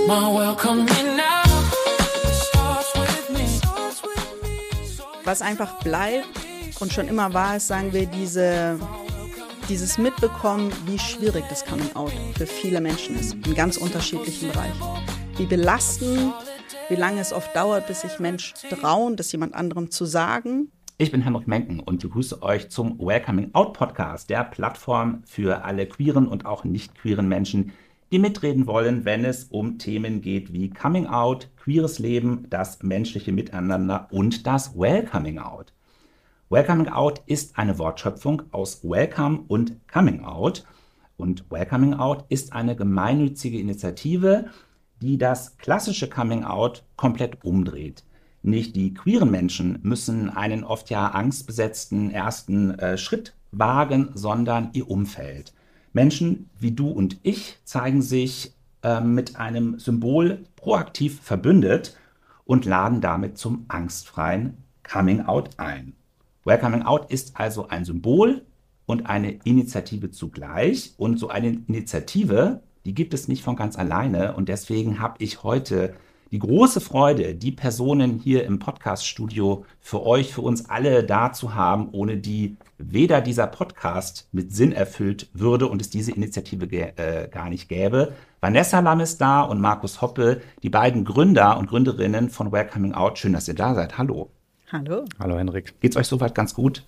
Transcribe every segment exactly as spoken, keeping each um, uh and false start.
Was einfach bleibt und schon immer war, ist, sagen wir, diese, dieses Mitbekommen, wie schwierig das Coming-out für viele Menschen ist, in ganz unterschiedlichen Bereichen. Wie belastend, wie lange es oft dauert, bis sich Menschen trauen, das jemand anderem zu sagen. Ich bin Henrik Menken und begrüße euch zum Welcoming Out Podcast, der Plattform für alle queeren und auch nicht queeren Menschen, die mitreden wollen, wenn es um Themen geht wie Coming Out, queeres Leben, das menschliche Miteinander und das Welcoming Out. Welcoming Out ist eine Wortschöpfung aus Welcome und Coming Out. Und Welcoming Out ist eine gemeinnützige Initiative, die das klassische Coming Out komplett umdreht. Nicht die queeren Menschen müssen einen oft ja angstbesetzten ersten äh, Schritt wagen, sondern ihr Umfeld. Menschen wie du und ich zeigen sich äh, mit einem Symbol proaktiv verbündet und laden damit zum angstfreien Coming Out ein. Welcoming Out ist also ein Symbol und eine Initiative zugleich. Und so eine Initiative, die gibt es nicht von ganz alleine. Und deswegen habe ich heute die große Freude, die Personen hier im Podcast-Studio für euch, für uns alle da zu haben, ohne die weder dieser Podcast mit Sinn erfüllt würde und es diese Initiative ge- äh, gar nicht gäbe. Vanessa Lamm ist da und Markus Hoppe, die beiden Gründer und Gründerinnen von Welcoming Out. Schön, dass ihr da seid. Hallo. Hallo. Hallo Henrik. Geht's euch soweit ganz gut?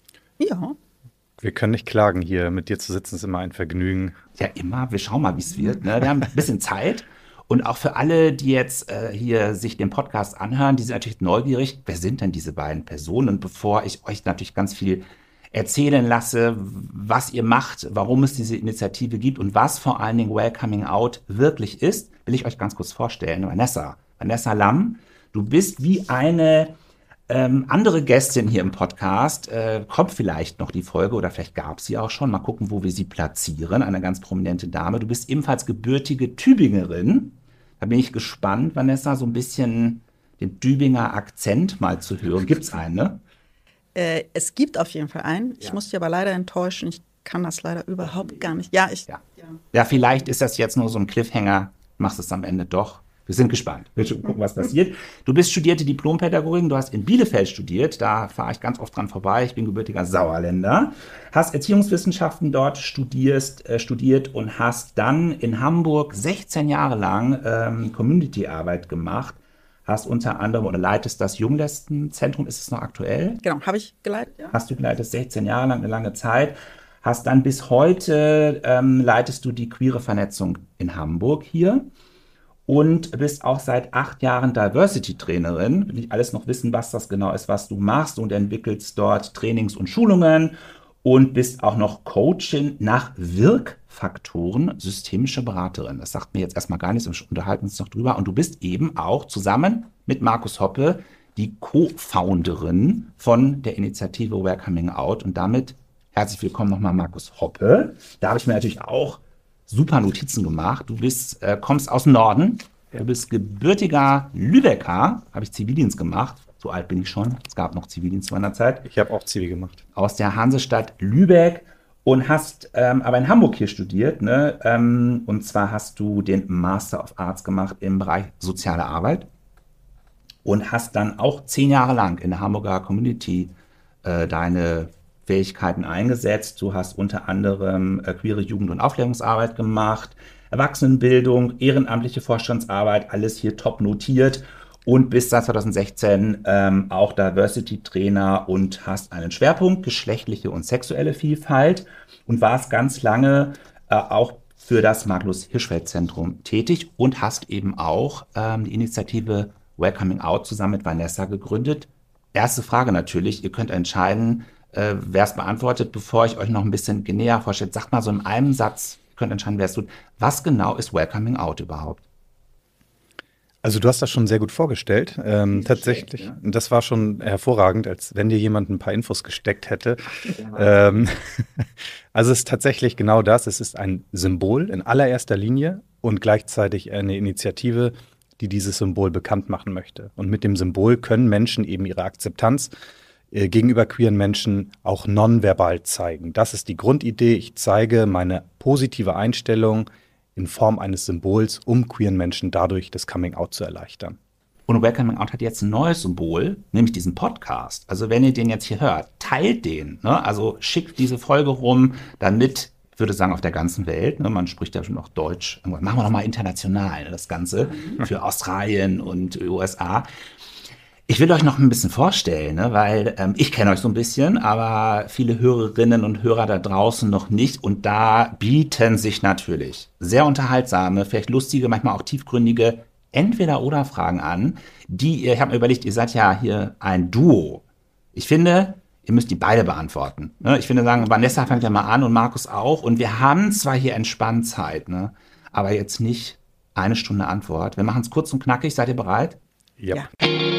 Ja. Wir können nicht klagen, hier mit dir zu sitzen, ist immer ein Vergnügen. Ja, immer. Wir schauen mal, wie es wird. Ne? Wir haben ein bisschen Zeit. Und auch für alle, die jetzt äh, hier sich den Podcast anhören, die sind natürlich neugierig. Wer sind denn diese beiden Personen? Und bevor ich euch natürlich ganz viel erzählen lasse, was ihr macht, warum es diese Initiative gibt und was vor allen Dingen Welcoming Out wirklich ist, will ich euch ganz kurz vorstellen. Vanessa, Vanessa Lamm, du bist wie eine ähm, andere Gästin hier im Podcast. Äh, kommt vielleicht noch die Folge oder vielleicht gab es sie auch schon. Mal gucken, wo wir sie platzieren. Eine ganz prominente Dame. Du bist ebenfalls gebürtige Tübingerin. Da bin ich gespannt, Vanessa, so ein bisschen den Tübinger Akzent mal zu hören. Gibt's einen, ne? Äh, es gibt auf jeden Fall einen. Ich Ja. muss dich aber leider enttäuschen. Ich kann das leider überhaupt gar nicht. Ja, ich. Ja. Ja, vielleicht ist das jetzt nur so ein Cliffhanger. Machst es am Ende doch. Wir sind gespannt. Wir schon gucken, was passiert. Du bist studierte Diplompädagogin. Du hast in Bielefeld studiert. Da fahre ich ganz oft dran vorbei. Ich bin gebürtiger Sauerländer. Hast Erziehungswissenschaften dort studierst, äh, studiert und hast dann in Hamburg sechzehn Jahre lang ähm, Community-Arbeit gemacht. Hast unter anderem oder leitest das Junglestenzentrum. Ist es noch aktuell? Genau, habe ich geleitet. Ja. Hast du geleitet, sechzehn Jahre lang, eine lange Zeit. Hast dann bis heute, ähm, leitest du die queere Vernetzung in Hamburg hier. Und bist auch seit acht Jahren Diversity-Trainerin. Will ich alles noch wissen, was das genau ist, was du machst, und entwickelst dort Trainings und Schulungen und bist auch noch Coachin nach Wirkfaktoren, systemische Beraterin. Das sagt mir jetzt erstmal gar nichts, wir unterhalten uns noch drüber. Und du bist eben auch zusammen mit Markus Hoppe die Co-Founderin von der Initiative Welcoming Out. Und damit herzlich willkommen nochmal, Markus Hoppe. Da habe ich mir natürlich auch super Notizen gemacht. Du bist, äh, kommst aus dem Norden. Du bist gebürtiger Lübecker. Habe ich Zivildienst gemacht. So alt bin ich schon. Es gab noch Zivildienst zu meiner Zeit. Ich habe auch Zivi gemacht. Aus der Hansestadt Lübeck und hast ähm, aber in Hamburg hier studiert. Ne? Ähm, und zwar hast du den Master of Arts gemacht im Bereich soziale Arbeit und hast dann auch zehn Jahre lang in der Hamburger Community äh, deine Fähigkeiten eingesetzt. Du hast unter anderem äh, queere Jugend- und Aufklärungsarbeit gemacht, Erwachsenenbildung, ehrenamtliche Vorstandsarbeit, alles hier top notiert und bist seit zwanzig sechzehn ähm, auch Diversity-Trainer und hast einen Schwerpunkt geschlechtliche und sexuelle Vielfalt und warst ganz lange äh, auch für das Magnus-Hirschfeld-Zentrum tätig und hast eben auch ähm, die Initiative Welcoming Out zusammen mit Vanessa gegründet. Erste Frage natürlich, ihr könnt entscheiden, Äh, wer es beantwortet, bevor ich euch noch ein bisschen näher vorstelle. Sagt mal so in einem Satz, ihr könnt entscheiden, wer es tut. Was genau ist Welcoming Out überhaupt? Also du hast das schon sehr gut vorgestellt. Ähm, tatsächlich, schlecht, ja. das war schon hervorragend, als wenn dir jemand ein paar Infos gesteckt hätte. ähm, also es ist tatsächlich genau das. Es ist ein Symbol in allererster Linie und gleichzeitig eine Initiative, die dieses Symbol bekannt machen möchte. Und mit dem Symbol können Menschen eben ihre Akzeptanz gegenüber queeren Menschen auch nonverbal zeigen. Das ist die Grundidee. Ich zeige meine positive Einstellung in Form eines Symbols, um queeren Menschen dadurch das Coming-out zu erleichtern. Und Welcoming Out hat jetzt ein neues Symbol, nämlich diesen Podcast. Also wenn ihr den jetzt hier hört, teilt den. Ne? Also schickt diese Folge rum, damit, ich würde sagen, auf der ganzen Welt, ne? Man spricht ja schon noch Deutsch, machen wir nochmal international, ne? Das Ganze für Australien und U S A. Ich will euch noch ein bisschen vorstellen, ne? Weil ähm, ich kenne euch so ein bisschen, aber viele Hörerinnen und Hörer da draußen noch nicht. Und da bieten sich natürlich sehr unterhaltsame, vielleicht lustige, manchmal auch tiefgründige Entweder-oder-Fragen an, die ihr, ich habe mir überlegt, ihr seid ja hier ein Duo. Ich finde, ihr müsst die beide beantworten. Ne? Ich finde, sagen, Vanessa fängt ja mal an und Markus auch. Und wir haben zwar hier entspannt Zeit, ne? Aber jetzt nicht eine Stunde Antwort. Wir machen es kurz und knackig. Seid ihr bereit? Ja. Ja.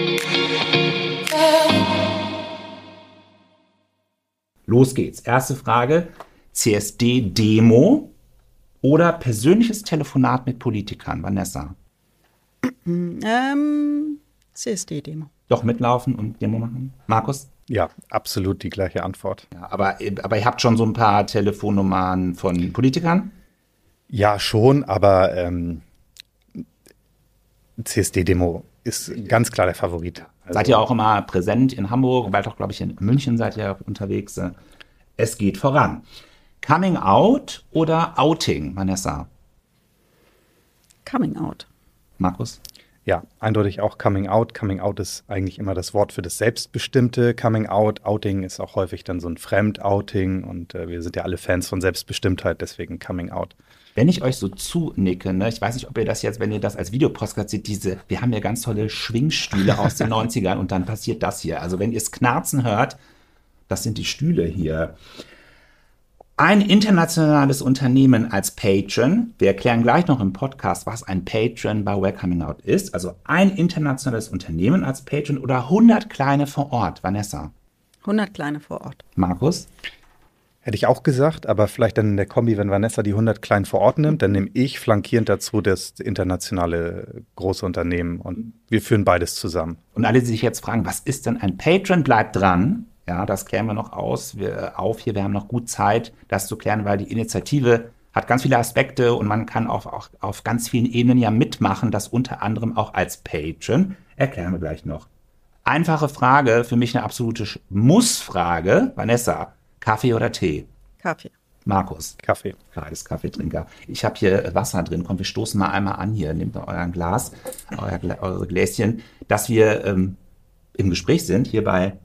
Los geht's. Erste Frage. C S D-Demo oder persönliches Telefonat mit Politikern? Vanessa? Ähm, C S D-Demo. Doch mitlaufen und Demo machen? Markus? Ja, absolut die gleiche Antwort. Ja, aber, aber ihr habt schon so ein paar Telefonnummern von Politikern? Ja, schon, aber ähm, C S D-Demo ist ganz klar der Favorit. Also, Seid ihr auch immer präsent in Hamburg, bald auch, glaube ich, in München seid ihr unterwegs. Es geht voran. Coming out oder Outing, Vanessa? Coming out. Markus? Ja, eindeutig auch Coming Out. Coming Out ist eigentlich immer das Wort für das Selbstbestimmte. Coming Out, Outing ist auch häufig dann so ein Fremdouting und äh, wir sind ja alle Fans von Selbstbestimmtheit, deswegen Coming Out. Wenn ich euch so zunicke, ne, ich weiß nicht, ob ihr das jetzt, wenn ihr das als Videopodcast seht, diese, wir haben ja ganz tolle Schwingstühle aus den neunzigern und dann passiert das hier. Also wenn ihr es knarzen hört, das sind die Stühle hier. Ein internationales Unternehmen als Patron, wir erklären gleich noch im Podcast, was ein Patron bei Welcoming Out ist, also ein internationales Unternehmen als Patron oder hundert kleine vor Ort, Vanessa? hundert kleine vor Ort. Markus? Hätte ich auch gesagt, aber vielleicht dann in der Kombi, wenn Vanessa die hundert klein vor Ort nimmt, dann nehme ich flankierend dazu das internationale große Unternehmen und wir führen beides zusammen. Und alle, die sich jetzt fragen, was ist denn ein Patron, bleibt dran. Ja, das klären wir noch aus, wir, auf hier. Wir haben noch gut Zeit, das zu klären, weil die Initiative hat ganz viele Aspekte und man kann auch, auch auf ganz vielen Ebenen ja mitmachen, das unter anderem auch als Patron. Erklären wir gleich noch. Einfache Frage, für mich eine absolute Muss-Frage. Vanessa, Kaffee oder Tee? Kaffee. Markus? Kaffee. Kleines Kaffeetrinker. Ich habe hier Wasser drin. Komm, wir stoßen mal einmal an hier. Nehmt mal euer Glas, euer, eure Gläschen, dass wir ähm, im Gespräch sind hier bei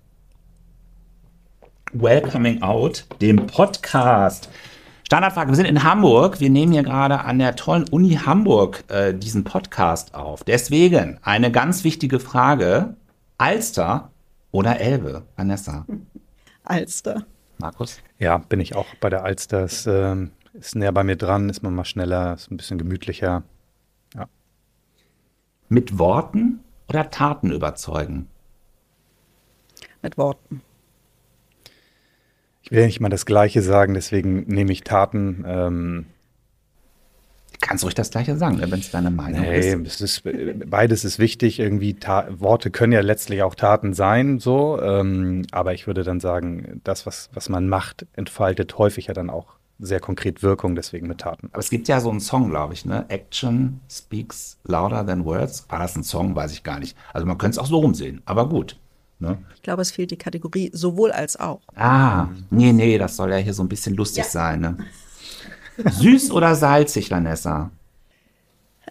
Welcoming Out, dem Podcast. Standardfrage, wir sind in Hamburg. Wir nehmen hier gerade an der tollen Uni Hamburg äh, diesen Podcast auf. Deswegen eine ganz wichtige Frage. Alster oder Elbe, Vanessa? Alster. Markus? Ja, bin ich auch bei der Alster. Ist, ähm, ist näher bei mir dran, ist man mal schneller, ist ein bisschen gemütlicher. Ja. Mit Worten oder Taten überzeugen? Mit Worten. Ich will nicht mal das Gleiche sagen, deswegen nehme ich Taten. Ähm, Kannst ruhig das Gleiche sagen, wenn es deine Meinung nee, ist. es ist. Beides ist wichtig. Irgendwie Ta- Worte können ja letztlich auch Taten sein, so. Ähm, aber ich würde dann sagen, das, was, was man macht, entfaltet häufig ja dann auch sehr konkret Wirkung, deswegen mit Taten. Aber es gibt ja so einen Song, glaube ich, ne? Action speaks louder than words. War das ein Song? Weiß ich gar nicht. Also man könnte es auch so rumsehen, aber gut. Ne? Ich glaube, es fehlt die Kategorie sowohl als auch. Ah, nee, nee, das soll ja hier so ein bisschen lustig Ja. sein, ne? Süß oder salzig, Vanessa? Äh,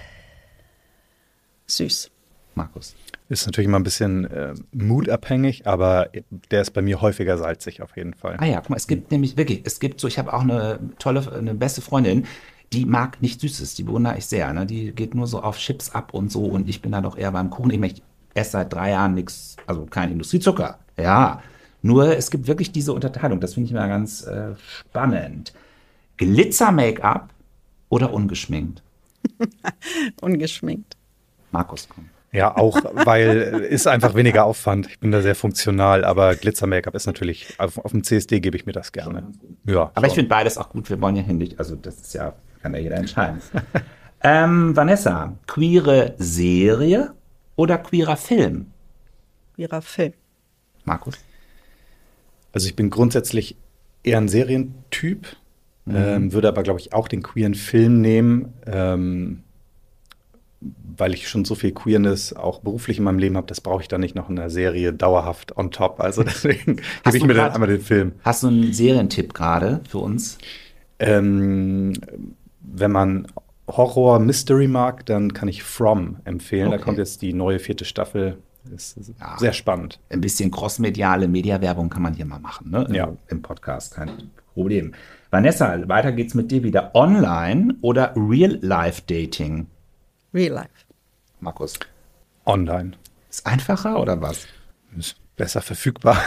süß. Markus. Ist natürlich immer ein bisschen äh, mutabhängig, aber der ist bei mir häufiger salzig auf jeden Fall. Ah ja, guck mal, es gibt nämlich wirklich, es gibt so, ich habe auch eine tolle, eine beste Freundin, die mag nicht Süßes, die bewundere ich sehr, ne? Die geht nur so auf Chips ab und so und ich bin da doch eher beim Kuchen. Ich, ich esse seit drei Jahren nichts, also kein Industriezucker, ja. Nur es gibt wirklich diese Unterteilung, das finde ich mal ganz äh, spannend. Glitzer-Make-up oder ungeschminkt? Ungeschminkt. Markus, komm. Ja, auch, weil äh, ist einfach weniger Aufwand. Ich bin da sehr funktional, aber Glitzer-Make-up ist natürlich, auf, auf dem C S D gebe ich mir das gerne. Ja, Aber ich schon. finde beides auch gut, wir wollen ja hindig, also das ist ja, kann ja jeder entscheiden. ähm, Vanessa, queere Serie oder queerer Film? Queerer Film. Markus? Also ich bin grundsätzlich eher ein Serientyp, Mhm. Ähm, würde aber, glaube ich, auch den queeren Film nehmen, ähm, weil ich schon so viel Queerness auch beruflich in meinem Leben habe, das brauche ich dann nicht noch in der Serie dauerhaft on top. Also deswegen gebe ich mir dann einmal den Film. Hast du einen Serientipp gerade für uns? Ähm, wenn man Horror, Mystery mag, dann kann ich From empfehlen. Okay. Da kommt jetzt die neue vierte Staffel. Ist ja, sehr spannend. Ein bisschen crossmediale Mediawerbung kann man hier mal machen, ne? Ja. Im Podcast, kein Problem. Vanessa, weiter geht's mit dir wieder. Online oder Real-Life-Dating? Real Life. Markus? Online. Ist einfacher oder was? Ist besser verfügbar.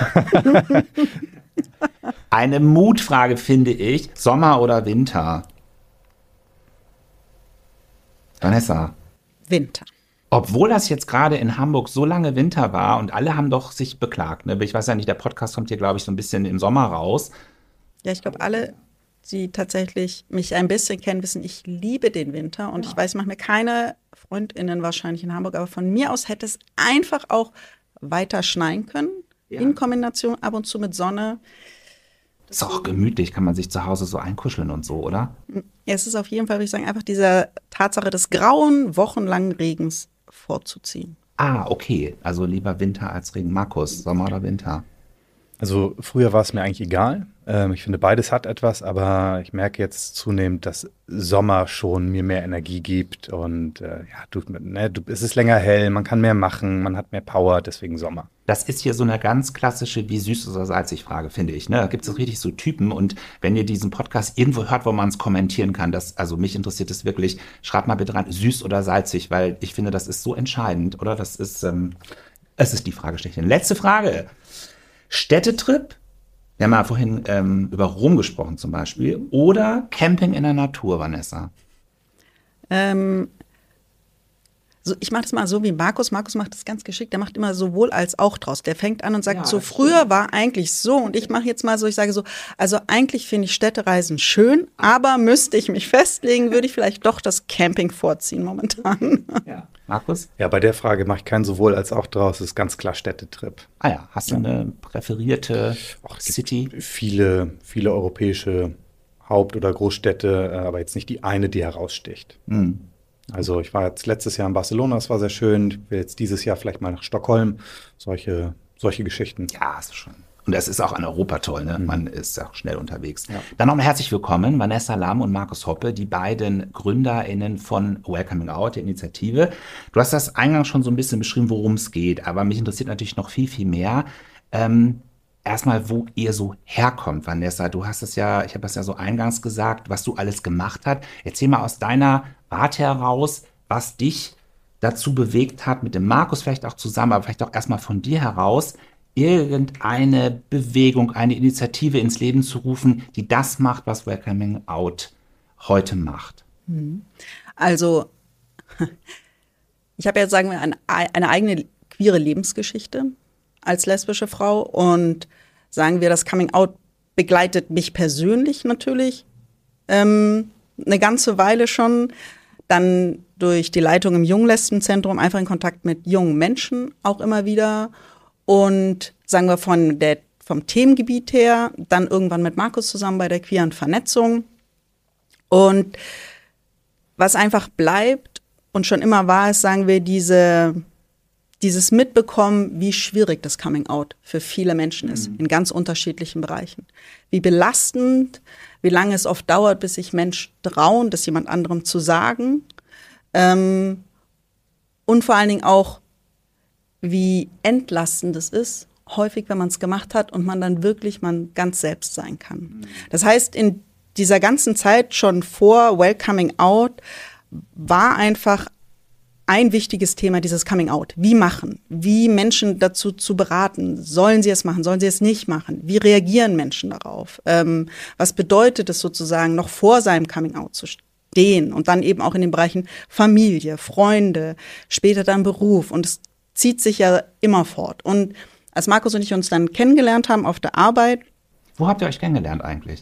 Eine Mutfrage finde ich. Sommer oder Winter? Vanessa? Winter. Obwohl das jetzt gerade in Hamburg so lange Winter war und alle haben doch sich beklagt. Ne? Ich weiß ja nicht, der Podcast kommt hier, glaube ich, so ein bisschen im Sommer raus. Ja, ich glaube, alle, die tatsächlich mich ein bisschen kennen, wissen, ich liebe den Winter. Und ja. ich weiß, ich mache mir keine FreundInnen wahrscheinlich in Hamburg, aber von mir aus hätte es einfach auch weiter schneien können. Ja. In Kombination ab und zu mit Sonne. Ist auch gemütlich, kann man sich zu Hause so einkuscheln und so, oder? Ja, es ist auf jeden Fall, würde ich sagen, einfach diese Tatsache des grauen, wochenlangen Regens vorzuziehen. Ah, okay. Also lieber Winter als Regen. Markus, Sommer oder Winter? Also früher war es mir eigentlich egal. Ähm, ich finde, beides hat etwas, aber ich merke jetzt zunehmend, dass Sommer schon mir mehr Energie gibt und äh, ja, du, ne, du, es ist länger hell, man kann mehr machen, man hat mehr Power, deswegen Sommer. Das ist hier so eine ganz klassische wie süß oder salzig Frage, finde ich. Ne? Da gibt es richtig so Typen und wenn ihr diesen Podcast irgendwo hört, wo man es kommentieren kann, das, also mich interessiert es wirklich, schreibt mal bitte rein, süß oder salzig, weil ich finde, das ist so entscheidend, oder? Das ist, ähm, es ist die Frage schlechthin. Letzte Frage. Städtetrip, wir haben ja vorhin ähm, über Rom gesprochen zum Beispiel, oder Camping in der Natur, Vanessa? Ähm, so, ich mache das mal so wie Markus. Markus macht das ganz geschickt, der macht immer sowohl als auch draus. Der fängt an und sagt, ja, so früher stimmt. War eigentlich so und ich mache jetzt mal so, ich sage so, also eigentlich finde ich Städtereisen schön, aber müsste ich mich festlegen, würde ich vielleicht doch das Camping vorziehen momentan. Ja. Markus? Ja, bei der Frage mache ich kein sowohl als auch draus. Das ist ganz klar Städtetrip. Ah ja, hast du eine präferierte Ach, City? Viele, viele europäische Haupt- oder Großstädte, aber jetzt nicht die eine, die heraussticht. Mhm. Also ich war jetzt letztes Jahr in Barcelona, das war sehr schön. Ich will jetzt dieses Jahr vielleicht mal nach Stockholm. Solche, solche Geschichten. Ja, hast du schon. Und das ist auch an Europa toll, ne? Mhm. Man ist auch schnell unterwegs. Ja. Dann nochmal herzlich willkommen, Vanessa Lamm und Markus Hoppe, die beiden GründerInnen von Welcoming Out, der Initiative. Du hast das eingangs schon so ein bisschen beschrieben, worum es geht, aber mich interessiert natürlich noch viel, viel mehr. Ähm, erstmal, wo ihr so herkommt, Vanessa. Du hast es ja, ich habe das ja so eingangs gesagt, was du alles gemacht hast. Erzähl mal aus deiner Warte heraus, was dich dazu bewegt hat, mit dem Markus vielleicht auch zusammen, aber vielleicht auch erstmal von dir heraus, irgendeine Bewegung, eine Initiative ins Leben zu rufen, die das macht, was Welcoming Out heute macht. Also, ich habe jetzt, sagen wir, eine, eine eigene queere Lebensgeschichte als lesbische Frau und sagen wir, das Coming Out begleitet mich persönlich natürlich ähm, eine ganze Weile schon. Dann durch die Leitung im Junglesbenzentrum einfach in Kontakt mit jungen Menschen auch immer wieder. Und sagen wir von der, vom Themengebiet her, dann irgendwann mit Markus zusammen bei der queeren Vernetzung. Und was einfach bleibt und schon immer war, ist, sagen wir, diese, dieses Mitbekommen, wie schwierig das Coming Out für viele Menschen ist, mhm. in ganz unterschiedlichen Bereichen. Wie belastend, wie lange es oft dauert, bis sich Menschen trauen, das jemand anderem zu sagen. Ähm, und vor allen Dingen auch, wie entlastend es ist, häufig, wenn man es gemacht hat und man dann wirklich man ganz selbst sein kann. Das heißt, in dieser ganzen Zeit schon vor Welcoming Out war einfach ein wichtiges Thema dieses Coming Out. Wie machen? Wie Menschen dazu zu beraten? Sollen sie es machen? Sollen sie es nicht machen? Wie reagieren Menschen darauf? Ähm, was bedeutet es sozusagen, noch vor seinem Coming Out zu stehen? Und dann eben auch in den Bereichen Familie, Freunde, später dann Beruf. Und es zieht sich ja immer fort. Und als Markus und ich uns dann kennengelernt haben auf der Arbeit. Wo habt ihr euch kennengelernt eigentlich?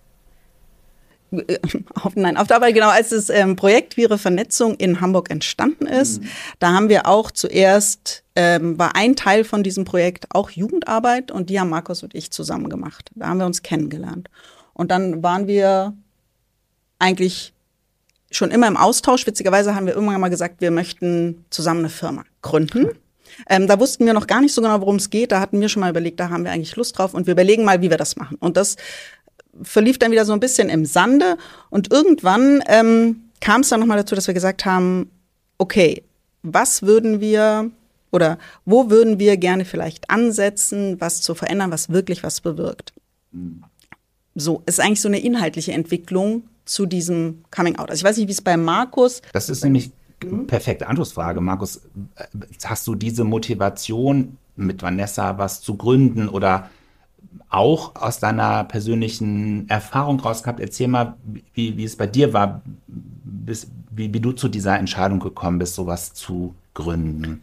Auf, nein, auf der Arbeit, genau, als das ähm, Projekt Queere Vernetzung in Hamburg entstanden ist. Mhm. Da haben wir auch zuerst, ähm, war ein Teil von diesem Projekt auch Jugendarbeit und die haben Markus und ich zusammen gemacht. Da haben wir uns kennengelernt. Und dann waren wir eigentlich schon immer im Austausch. Witzigerweise haben wir irgendwann mal gesagt, wir möchten zusammen eine Firma gründen. Ähm, da wussten wir noch gar nicht so genau, worum es geht. Da hatten wir schon mal überlegt, da haben wir eigentlich Lust drauf. Und wir überlegen mal, wie wir das machen. Und das verlief dann wieder so ein bisschen im Sande. Und irgendwann ähm, kam es dann nochmal dazu, dass wir gesagt haben, okay, was würden wir oder wo würden wir gerne vielleicht ansetzen, was zu verändern, was wirklich was bewirkt. Mhm. So, es ist eigentlich so eine inhaltliche Entwicklung zu diesem Coming Out. Also ich weiß nicht, wie es bei Markus. Das ist nämlich eine perfekte Anschlussfrage. Markus, hast du diese Motivation, mit Vanessa was zu gründen oder auch aus deiner persönlichen Erfahrung raus gehabt? Erzähl mal, wie, wie es bei dir war, bis, wie, wie du zu dieser Entscheidung gekommen bist, sowas zu gründen.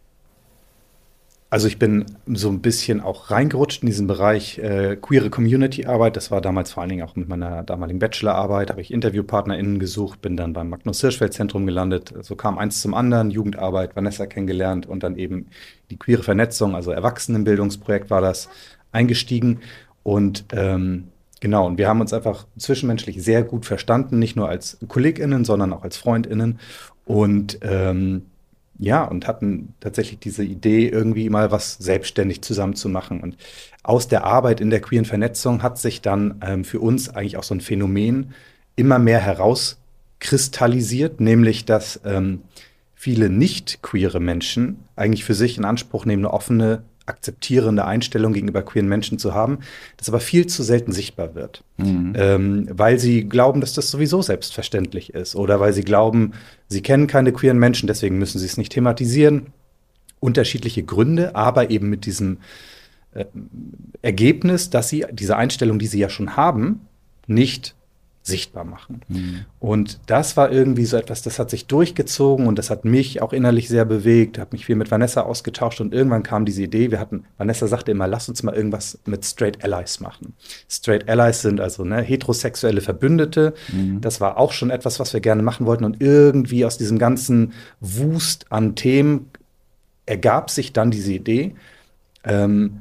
Also ich bin so ein bisschen auch reingerutscht in diesen Bereich äh, queere Community-Arbeit. Das war damals vor allen Dingen auch mit meiner damaligen Bachelorarbeit. Habe ich InterviewpartnerInnen gesucht, bin dann beim Magnus-Hirschfeld-Zentrum gelandet. So kam eins zum anderen, Jugendarbeit, Vanessa kennengelernt und dann eben die queere Vernetzung, also Erwachsenenbildungsprojekt war das, eingestiegen. Und ähm, genau, und wir haben uns einfach zwischenmenschlich sehr gut verstanden, nicht nur als KollegInnen, sondern auch als FreundInnen. Und ähm, Ja, und hatten tatsächlich diese Idee, irgendwie mal was selbstständig zusammen zu machen. Und aus der Arbeit in der queeren Vernetzung hat sich dann ähm, für uns eigentlich auch so ein Phänomen immer mehr herauskristallisiert, nämlich dass ähm, viele nicht queere Menschen eigentlich für sich in Anspruch nehmen, eine offene, akzeptierende Einstellung gegenüber queeren Menschen zu haben, das aber viel zu selten sichtbar wird. Mhm. Ähm, weil sie glauben, dass das sowieso selbstverständlich ist oder weil sie glauben, sie kennen keine queeren Menschen, deswegen müssen sie es nicht thematisieren. Unterschiedliche Gründe, aber eben mit diesem äh, Ergebnis, dass sie diese Einstellung, die sie ja schon haben, nicht sichtbar machen. Mhm. Und das war irgendwie so etwas, das hat sich durchgezogen und das hat mich auch innerlich sehr bewegt, habe mich viel mit Vanessa ausgetauscht und irgendwann kam diese Idee, wir hatten, Vanessa sagte immer, lass uns mal irgendwas mit Straight Allies machen. Straight Allies sind also ne, heterosexuelle Verbündete. Mhm. Das war auch schon etwas, was wir gerne machen wollten und irgendwie aus diesem ganzen Wust an Themen ergab sich dann diese Idee, ähm,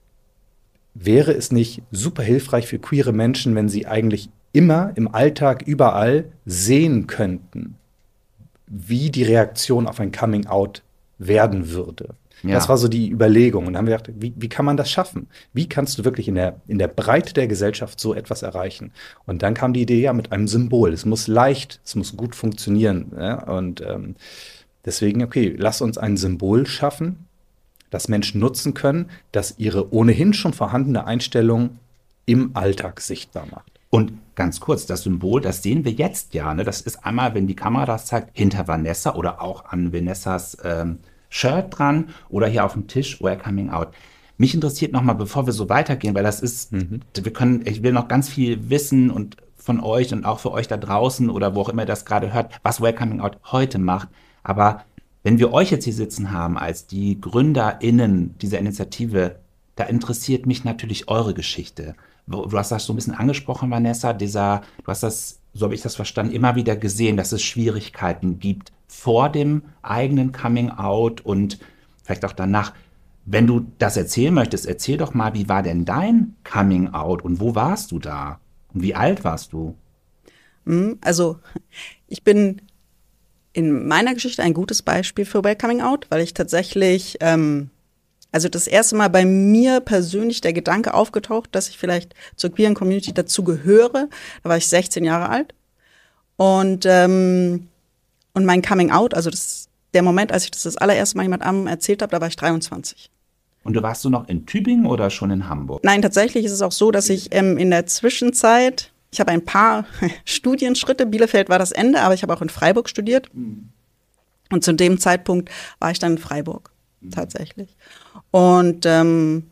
wäre es nicht super hilfreich für queere Menschen, wenn sie eigentlich immer im Alltag überall sehen könnten, wie die Reaktion auf ein Coming-out werden würde. Ja. Das war so die Überlegung. Und dann haben wir gedacht, wie, wie kann man das schaffen? Wie kannst du wirklich in der, in der Breite der Gesellschaft so etwas erreichen? Und dann kam die Idee ja mit einem Symbol. Es muss leicht, es muss gut funktionieren. Ja? Und ähm, deswegen, okay, lass uns ein Symbol schaffen, das Menschen nutzen können, das ihre ohnehin schon vorhandene Einstellung im Alltag sichtbar macht. Und ganz kurz, das Symbol, das sehen wir jetzt ja. Ne? Das ist einmal, wenn die Kamera das zeigt, hinter Vanessa oder auch an Vanessas ähm, Shirt dran oder hier auf dem Tisch, We're Coming Out. Mich interessiert nochmal, bevor wir so weitergehen, weil das ist, mhm. wir können, ich will noch ganz viel wissen und von euch und auch für euch da draußen oder wo auch immer ihr das gerade hört, was We're Coming Out heute macht. Aber wenn wir euch jetzt hier sitzen haben als die GründerInnen dieser Initiative, da interessiert mich natürlich eure Geschichte. Du hast das so ein bisschen angesprochen, Vanessa, dieser, du hast das, so habe ich das verstanden, immer wieder gesehen, dass es Schwierigkeiten gibt vor dem eigenen Coming-out und vielleicht auch danach. Wenn du das erzählen möchtest, erzähl doch mal, wie war denn dein Coming-out und wo warst du da? Und wie alt warst du? Also, ich bin in meiner Geschichte ein gutes Beispiel für We're Coming Out, weil ich tatsächlich ähm, Also das erste Mal bei mir persönlich der Gedanke aufgetaucht, dass ich vielleicht zur queeren Community dazu gehöre. Da war ich sechzehn Jahre alt. Und, ähm, und mein Coming Out, also das, der Moment, als ich das das allererste Mal jemand anderem erzählt habe, da war ich dreiundzwanzig. Und du warst du noch in Tübingen oder schon in Hamburg? Nein, tatsächlich ist es auch so, dass ich ähm, in der Zwischenzeit, ich habe ein paar Studienschritte, Bielefeld war das Ende, aber ich habe auch in Freiburg studiert. Mhm. Und zu dem Zeitpunkt war ich dann in Freiburg, mhm. tatsächlich. Und ähm,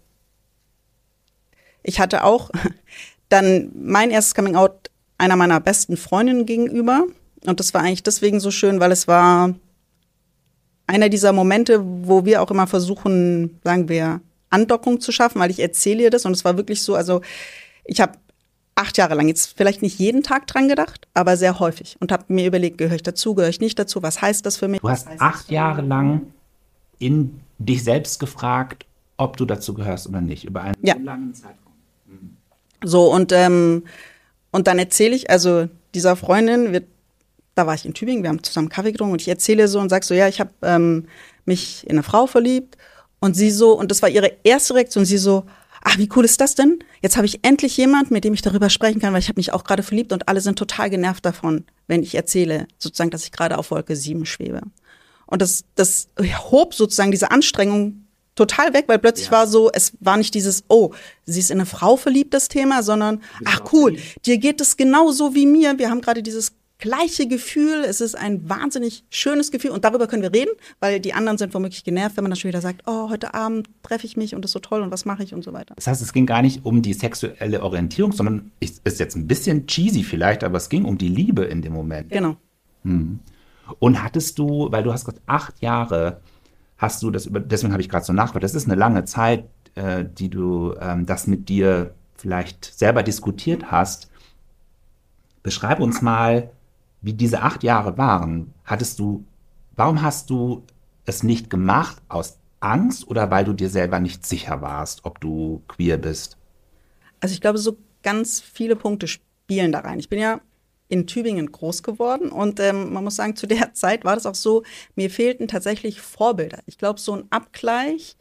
ich hatte auch dann mein erstes Coming-out einer meiner besten Freundinnen gegenüber. Und das war eigentlich deswegen so schön, weil es war einer dieser Momente, wo wir auch immer versuchen, sagen wir, Andockung zu schaffen, weil ich erzähle ihr das. Und es war wirklich so, also ich habe acht Jahre lang jetzt vielleicht nicht jeden Tag dran gedacht, aber sehr häufig. Und habe mir überlegt, gehöre ich dazu, gehöre ich nicht dazu, was heißt das für mich? Du hast acht Jahre lang in dich selbst gefragt, ob du dazu gehörst oder nicht, über einen ja. so langen Zeitraum. Mhm. So, und, ähm, und dann erzähle ich, also dieser Freundin, wir, da war ich in Tübingen, wir haben zusammen Kaffee getrunken und ich erzähle so und sage so, ja, ich habe ähm, mich in eine Frau verliebt und sie so, und das war ihre erste Reaktion, sie so, ach, wie cool ist das denn? Jetzt habe ich endlich jemanden, mit dem ich darüber sprechen kann, weil ich habe mich auch gerade verliebt und alle sind total genervt davon, wenn ich erzähle, sozusagen, dass ich gerade auf Wolke sieben schwebe. Und das, das hob sozusagen diese Anstrengung total weg, weil plötzlich ja. war so, es war nicht dieses, oh, sie ist in eine Frau verliebt, das Thema, sondern, ach cool, dir geht es genauso wie mir, wir haben gerade dieses gleiche Gefühl, es ist ein wahnsinnig schönes Gefühl und darüber können wir reden, weil die anderen sind womöglich genervt, wenn man dann schon wieder sagt, oh, heute Abend treffe ich mich und das ist so toll und was mache ich und so weiter. Das heißt, es ging gar nicht um die sexuelle Orientierung, sondern ist jetzt ein bisschen cheesy vielleicht, aber es ging um die Liebe in dem Moment. Genau. Hm. Und hattest du, weil du hast gesagt, acht Jahre hast du das, über, deswegen habe ich gerade so nachgedacht, das ist eine lange Zeit, äh, die du ähm, das mit dir vielleicht selber diskutiert hast. Beschreib uns mal, wie diese acht Jahre waren. Hattest du, warum hast du es nicht gemacht? Aus Angst oder weil du dir selber nicht sicher warst, ob du queer bist? Also ich glaube, so ganz viele Punkte spielen da rein. Ich bin ja in Tübingen groß geworden und ähm, man muss sagen, zu der Zeit war das auch so, mir fehlten tatsächlich Vorbilder. Ich glaube, so ein Abgleich,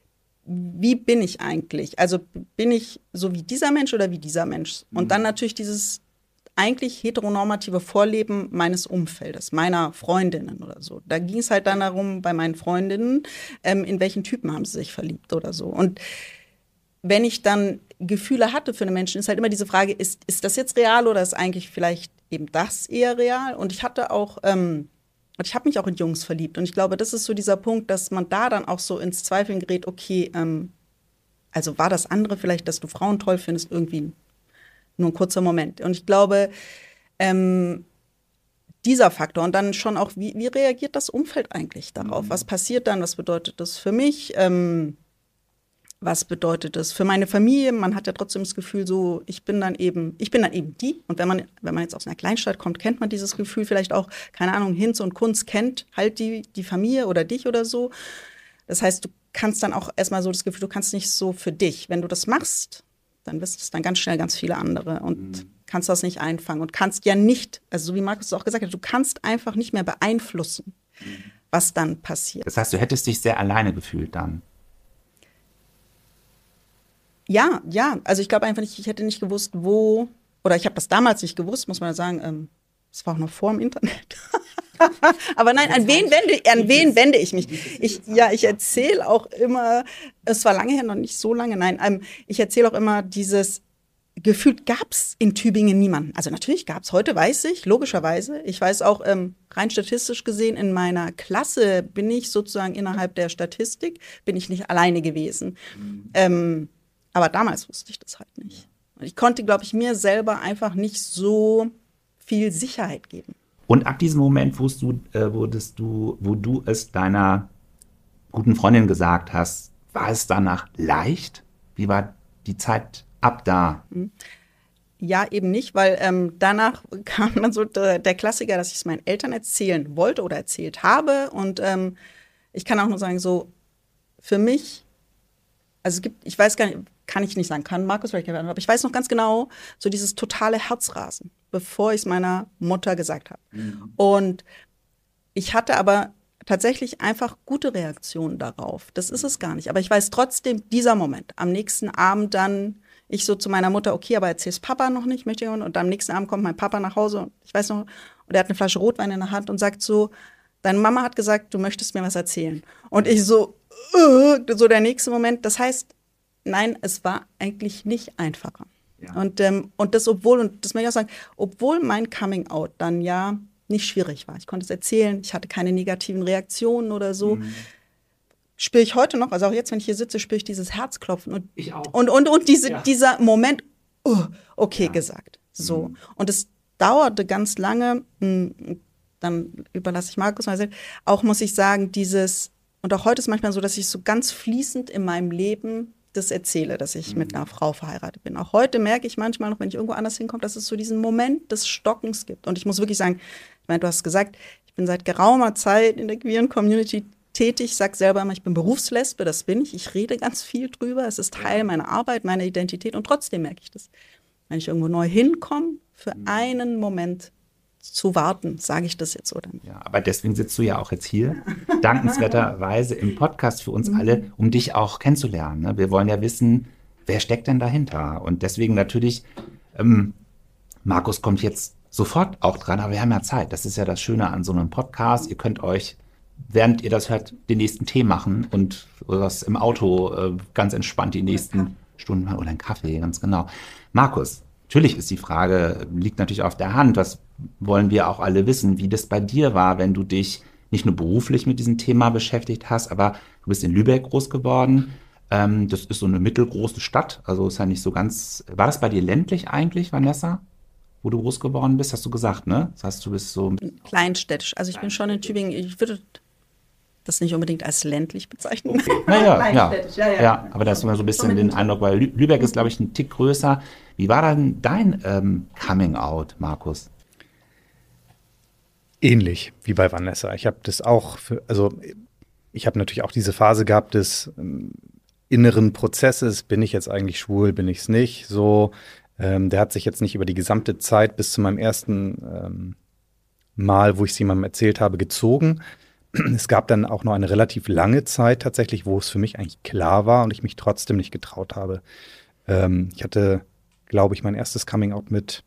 wie bin ich eigentlich? Also bin ich so wie dieser Mensch oder wie dieser Mensch? Und mhm. dann natürlich dieses eigentlich heteronormative Vorleben meines Umfeldes, meiner Freundinnen oder so. Da ging es halt dann darum, bei meinen Freundinnen, ähm, in welchen Typen haben sie sich verliebt oder so. Und wenn ich dann Gefühle hatte für einen Menschen, ist halt immer diese Frage, ist, ist das jetzt real oder ist eigentlich vielleicht eben das eher real? Und ich hatte auch, ähm, und ich habe mich auch in Jungs verliebt. Und ich glaube, das ist so dieser Punkt, dass man da dann auch so ins Zweifeln gerät, okay, ähm, also war das andere vielleicht, dass du Frauen toll findest, irgendwie nur ein kurzer Moment. Und ich glaube, ähm, dieser Faktor und dann schon auch, wie, wie reagiert das Umfeld eigentlich darauf? Mhm. Was passiert dann? Was bedeutet das für mich? Ähm, Was bedeutet das für meine Familie? Man hat ja trotzdem das Gefühl, so ich bin dann eben, ich bin dann eben die. Und wenn man, wenn man jetzt aus einer Kleinstadt kommt, kennt man dieses Gefühl vielleicht auch, keine Ahnung, Hinz und Kunz kennt halt die, die Familie oder dich oder so. Das heißt, du kannst dann auch erstmal so das Gefühl, du kannst nicht so für dich. Wenn du das machst, dann wirst es dann ganz schnell ganz viele andere und mhm. kannst das nicht einfangen und kannst ja nicht, also so wie Markus auch gesagt hat, du kannst einfach nicht mehr beeinflussen, mhm. was dann passiert. Das heißt, du hättest dich sehr alleine gefühlt dann. Ja, ja. Also ich glaube einfach nicht, ich hätte nicht gewusst, wo, oder ich habe das damals nicht gewusst, muss man ja sagen, ähm, das war auch noch vor dem Internet. Aber nein, an wen wende, an wen wende ich mich? Ich, ja, ich erzähle auch immer, es war lange her, noch nicht so lange, nein, ähm, ich erzähle auch immer dieses, gefühlt gab es in Tübingen niemanden. Also natürlich gab es, heute weiß ich, logischerweise, ich weiß auch, ähm, rein statistisch gesehen, in meiner Klasse bin ich sozusagen innerhalb der Statistik, bin ich nicht alleine gewesen. Mhm. Ähm, Aber damals wusste ich das halt nicht. Und ich konnte, glaube ich, mir selber einfach nicht so viel Sicherheit geben. Und ab diesem Moment, wo du, äh, wurdest du, wo du es deiner guten Freundin gesagt hast, war es danach leicht? Wie war die Zeit ab da? Ja, eben nicht, weil ähm, danach kam dann so der, der Klassiker, dass ich es meinen Eltern erzählen wollte oder erzählt habe. Und ähm, ich kann auch nur sagen, so für mich, also es gibt, ich weiß gar nicht, kann ich nicht sagen, kann Markus vielleicht werden, aber ich weiß noch ganz genau, so dieses totale Herzrasen, bevor ich es meiner Mutter gesagt habe. Mhm. Und ich hatte aber tatsächlich einfach gute Reaktionen darauf. Das ist es gar nicht. Aber ich weiß trotzdem, dieser Moment, am nächsten Abend dann, ich so zu meiner Mutter, okay, aber erzähl's Papa noch nicht, möchte ich. Und am nächsten Abend kommt mein Papa nach Hause und ich weiß noch, und er hat eine Flasche Rotwein in der Hand und sagt so, deine Mama hat gesagt, du möchtest mir was erzählen. Und ich so, uh, so der nächste Moment, das heißt, nein, es war eigentlich nicht einfacher. Ja. Und, ähm, und das, obwohl, und das möchte ich auch sagen, obwohl mein Coming-out dann ja nicht schwierig war. Ich konnte es erzählen, ich hatte keine negativen Reaktionen oder so. Mhm. Spüre ich heute noch, also auch jetzt, wenn ich hier sitze, spüre ich dieses Herzklopfen. Und, ich auch. Und, und, und diese, ja. dieser Moment, uh, okay, ja. gesagt. So. Mhm. Und es dauerte ganz lange, mh, dann überlasse ich Markus mal selbst, auch muss ich sagen, dieses, und auch heute ist manchmal so, dass ich so ganz fließend in meinem Leben das erzähle, dass ich mhm. mit einer Frau verheiratet bin. Auch heute merke ich manchmal noch, wenn ich irgendwo anders hinkomme, dass es so diesen Moment des Stockens gibt. Und ich muss wirklich sagen, ich meine, du hast gesagt, ich bin seit geraumer Zeit in der queeren Community tätig. Ich sage selber immer, ich bin Berufslesbe, das bin ich. Ich rede ganz viel drüber. Es ist Teil meiner Arbeit, meiner Identität und trotzdem merke ich das. wenn ich irgendwo neu hinkomme, für einen Moment zu warten, sage ich das jetzt so dann. Ja, aber deswegen sitzt du ja auch jetzt hier, dankenswerterweise im Podcast für uns alle, um dich auch kennenzulernen. Ne? Wir wollen ja wissen, wer steckt denn dahinter? Und deswegen natürlich, ähm, Markus kommt jetzt sofort auch dran, aber wir haben ja Zeit. Das ist ja das Schöne an so einem Podcast. Ihr könnt euch, während ihr das hört, den nächsten Tee machen und was im Auto äh, ganz entspannt die nächsten Stunden machen oder einen Kaffee, ganz genau. Markus, natürlich ist die Frage, liegt natürlich auf der Hand, das wollen wir auch alle wissen, wie das bei dir war, wenn du dich nicht nur beruflich mit diesem Thema beschäftigt hast, aber du bist in Lübeck groß geworden. Ähm, das ist so eine mittelgroße Stadt, also ist ja nicht so ganz. War das bei dir ländlich eigentlich, Vanessa, wo du groß geworden bist? Hast du gesagt, ne? Das heißt, du bist so kleinstädtisch. Also ich bin schon in Tübingen. Ich würde das nicht unbedingt als ländlich bezeichnen. Okay. Naja, ja. Ja, ja. Ja, aber da ist immer so ein bisschen den Eindruck, weil Lü- Lübeck ist, glaube ich, ein Tick größer. Wie war dann dein ähm, Coming-out, Markus? Ähnlich wie bei Vanessa. Ich habe das auch, für, also ich habe natürlich auch diese Phase gehabt des ähm, inneren Prozesses. Bin ich jetzt eigentlich schwul, bin ich es nicht? So, ähm, der hat sich jetzt nicht über die gesamte Zeit bis zu meinem ersten ähm, Mal, wo ich es jemandem erzählt habe, gezogen. Es gab dann auch noch eine relativ lange Zeit tatsächlich, wo es für mich eigentlich klar war und ich mich trotzdem nicht getraut habe. Ähm, ich hatte, glaube ich, mein erstes Coming-out mit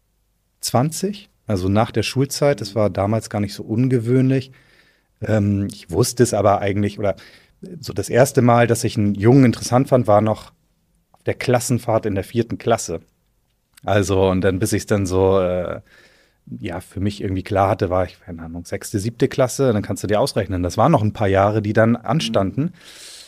zwanzig, also nach der Schulzeit. Das war damals gar nicht so ungewöhnlich. Ähm, ich wusste es aber eigentlich, oder so das erste Mal, dass ich einen Jungen interessant fand, war noch auf der Klassenfahrt in der vierten Klasse. Also, und dann, bis ich es dann so, äh, ja, für mich irgendwie klar hatte, war ich, keine Ahnung, sechste, siebte Klasse, dann kannst du dir ausrechnen. Das waren noch ein paar Jahre, die dann anstanden. Mhm.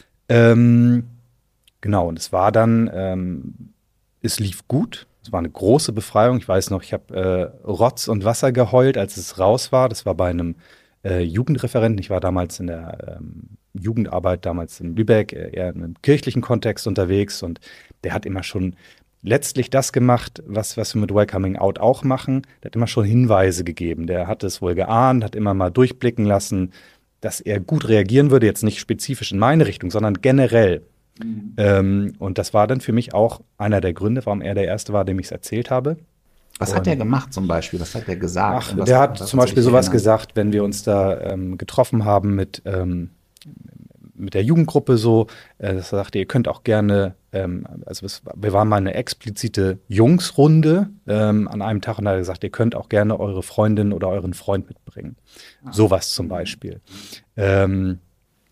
Ähm, genau, und es war dann, ähm, es lief gut. Es war eine große Befreiung. Ich weiß noch, ich habe äh, Rotz und Wasser geheult, als es raus war. Das war bei einem äh, Jugendreferenten. Ich war damals in der ähm, Jugendarbeit, damals in Lübeck, äh, eher in einem kirchlichen Kontext unterwegs. Und der hat immer schon letztlich das gemacht, was, was wir mit Welcoming Out auch machen. Der hat immer schon Hinweise gegeben. Der hat es wohl geahnt, hat immer mal durchblicken lassen, dass er gut reagieren würde. Jetzt nicht spezifisch in meine Richtung, sondern generell. Mhm. Ähm, und das war dann für mich auch einer der Gründe, warum er der Erste war, dem ich es erzählt habe. Was und hat der gemacht zum Beispiel? Was hat der gesagt? Ach, der hat zum Beispiel sowas gesagt, wenn wir uns da ähm, getroffen haben mit, ähm, mit der Jugendgruppe so, äh, dass er sagte, ihr könnt auch gerne, ähm, also es, wir waren mal eine explizite Jungsrunde ähm, an einem Tag und da hat er gesagt, ihr könnt auch gerne eure Freundin oder euren Freund mitbringen. Ah. Sowas zum Beispiel. Ähm,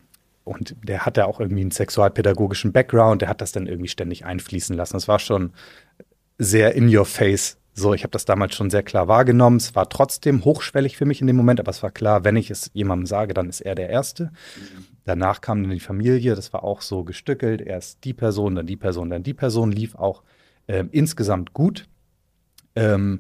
Und der hatte auch irgendwie einen sexualpädagogischen Background, der hat das dann irgendwie ständig einfließen lassen. Das war schon sehr in your face. So, ich habe das damals schon sehr klar wahrgenommen. Es war trotzdem hochschwellig für mich in dem Moment, aber es war klar, wenn ich es jemandem sage, dann ist er der Erste. Mhm. Danach kam dann die Familie, das war auch so gestückelt. Erst die Person, dann die Person, dann die Person, lief auch ähm, insgesamt gut. Ähm,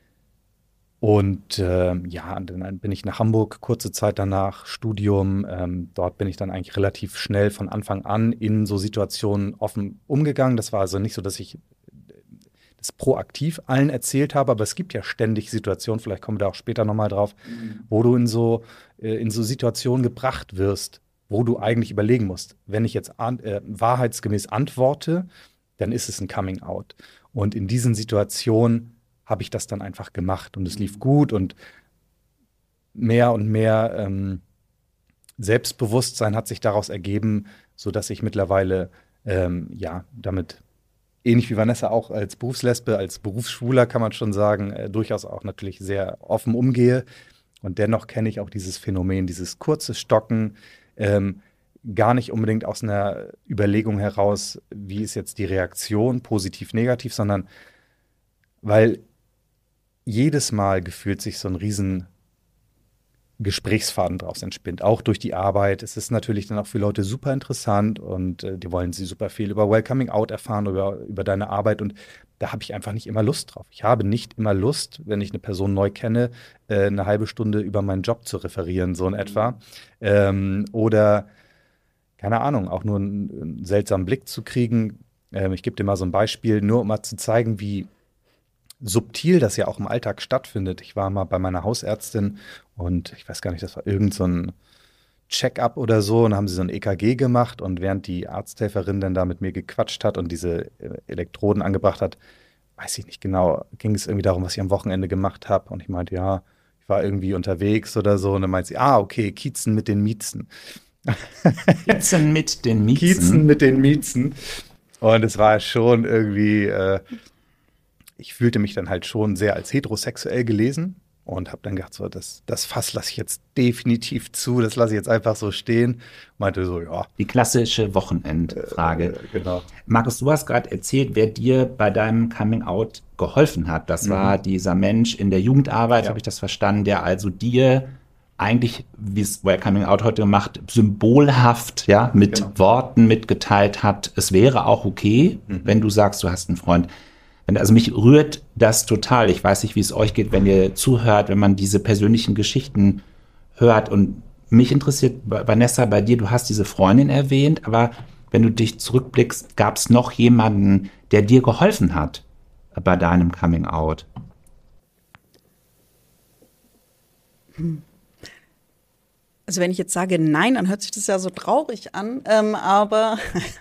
Und äh, ja, dann bin ich nach Hamburg, kurze Zeit danach, Studium. Ähm, dort bin ich dann eigentlich relativ schnell von Anfang an in so Situationen offen umgegangen. Das war also nicht so, dass ich das proaktiv allen erzählt habe, aber es gibt ja ständig Situationen, vielleicht kommen wir da auch später nochmal drauf, mhm. wo du in so, äh, in so Situationen gebracht wirst, wo du eigentlich überlegen musst, wenn ich jetzt an, äh, wahrheitsgemäß antworte, dann ist es ein Coming-out. Und in diesen Situationen habe ich das dann einfach gemacht und es lief gut und mehr und mehr ähm, Selbstbewusstsein hat sich daraus ergeben, sodass ich mittlerweile ähm, ja damit ähnlich wie Vanessa auch als Berufslesbe, als Berufsschwuler kann man schon sagen, äh, durchaus auch natürlich sehr offen umgehe und dennoch kenne ich auch dieses Phänomen, dieses kurze Stocken, ähm, gar nicht unbedingt aus einer Überlegung heraus, wie ist jetzt die Reaktion, positiv, negativ, sondern weil jedes Mal gefühlt sich so ein riesen Gesprächsfaden draus entspinnt, auch durch die Arbeit. Es ist natürlich dann auch für Leute super interessant und äh, die wollen sie super viel über Welcoming Out erfahren, über, über deine Arbeit und da habe ich einfach nicht immer Lust drauf. Ich habe nicht immer Lust, wenn ich eine Person neu kenne, äh, eine halbe Stunde über meinen Job zu referieren, so in etwa. Ähm, oder, keine Ahnung, auch nur einen, einen seltsamen Blick zu kriegen. Ähm, ich gebe dir mal so ein Beispiel, nur um mal zu zeigen, wie subtil das ja auch im Alltag stattfindet. Ich war mal bei meiner Hausärztin und ich weiß gar nicht, das war irgend so ein Check-up oder so und haben sie so ein E K G gemacht und während die Arzthelferin dann da mit mir gequatscht hat und diese Elektroden angebracht hat, weiß ich nicht genau, ging es irgendwie darum, was ich am Wochenende gemacht habe. Und ich meinte, ja, ich war irgendwie unterwegs oder so. Und dann meinte sie, ah, okay, Kiezen mit den Miezen. Kiezen mit den Miezen. Kiezen mit den Miezen. Und es war schon irgendwie, äh, ich fühlte mich dann halt schon sehr als heterosexuell gelesen und habe dann gedacht, so, das, das Fass lasse ich jetzt definitiv zu, das lasse ich jetzt einfach so stehen. Meinte so, ja. Die klassische Wochenendfrage. Äh, genau. Markus, du hast gerade erzählt, wer dir bei deinem Coming-out geholfen hat. Das mhm. war dieser Mensch in der Jugendarbeit, ja. habe ich das verstanden, der also dir eigentlich, wie es Welcoming Out heute macht, symbolhaft, ja, mit genau. Worten mitgeteilt hat, es wäre auch okay, mhm. wenn du sagst, du hast einen Freund. Wenn, also mich rührt das total. Ich weiß nicht, wie es euch geht, wenn ihr zuhört, wenn man diese persönlichen Geschichten hört. Und mich interessiert, Vanessa, bei dir, du hast diese Freundin erwähnt, aber wenn du dich zurückblickst, gab es noch jemanden, der dir geholfen hat bei deinem Coming Out? Hm. Also wenn ich jetzt sage nein, dann hört sich das ja so traurig an, ähm, aber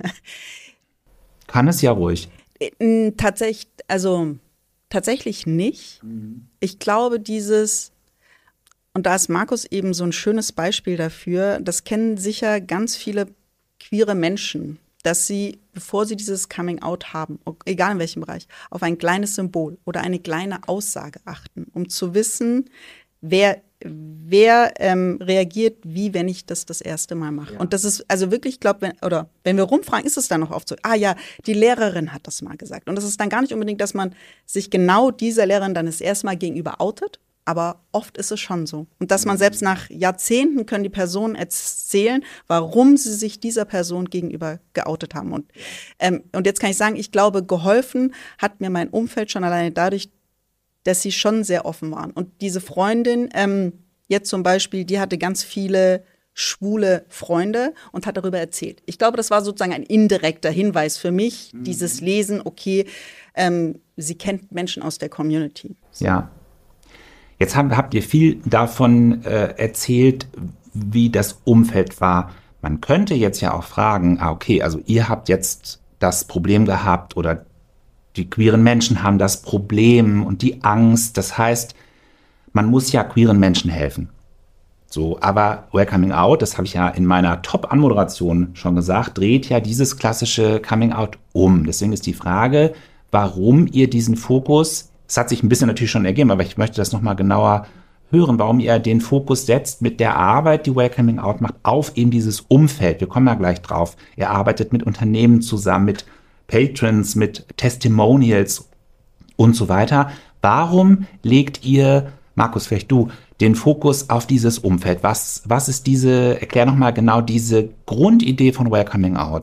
kann es ja ruhig. Äh, tatsächlich, also tatsächlich nicht. Mhm. Ich glaube, dieses, und da ist Markus eben so ein schönes Beispiel dafür, das kennen sicher ganz viele queere Menschen, dass sie, bevor sie dieses Coming Out haben, egal in welchem Bereich, auf ein kleines Symbol oder eine kleine Aussage achten, um zu wissen, wer Wer ähm, reagiert wie, wenn ich das das erste Mal mache? Ja. Und das ist, also wirklich, ich glaube, wenn, oder wenn wir rumfragen, ist es dann noch oft so, ah ja, die Lehrerin hat das mal gesagt. Und das ist dann gar nicht unbedingt, dass man sich genau dieser Lehrerin dann das erste Mal gegenüber outet, aber oft ist es schon so. Und dass man selbst nach Jahrzehnten können die Personen erzählen, warum sie sich dieser Person gegenüber geoutet haben. Und, ähm, und jetzt kann ich sagen, ich glaube, geholfen hat mir mein Umfeld schon alleine dadurch, dass sie schon sehr offen waren. Und diese Freundin, ähm, jetzt zum Beispiel, die hatte ganz viele schwule Freunde und hat darüber erzählt. Ich glaube, das war sozusagen ein indirekter Hinweis für mich, mhm. dieses Lesen, okay, ähm, sie kennt Menschen aus der Community. So. Ja. Jetzt habt, habt ihr viel davon äh, erzählt, wie das Umfeld war. Man könnte jetzt ja auch fragen, ah, okay, also ihr habt jetzt das Problem gehabt oder die queeren Menschen haben das Problem und die Angst. Das heißt, man muss ja queeren Menschen helfen. So, aber Welcoming Out, das habe ich ja in meiner Top-Anmoderation schon gesagt, dreht ja dieses klassische Coming Out um. Deswegen ist die Frage, warum ihr diesen Fokus, es hat sich ein bisschen natürlich schon ergeben, aber ich möchte das nochmal genauer hören, warum ihr den Fokus setzt mit der Arbeit, die Welcoming Out macht, auf eben dieses Umfeld. Wir kommen ja gleich drauf. Ihr arbeitet mit Unternehmen zusammen, mit Patrons, mit Testimonials und so weiter. Warum legt ihr, Markus, vielleicht du, den Fokus auf dieses Umfeld? Was, was ist diese, erklär nochmal genau diese Grundidee von Welcoming Out.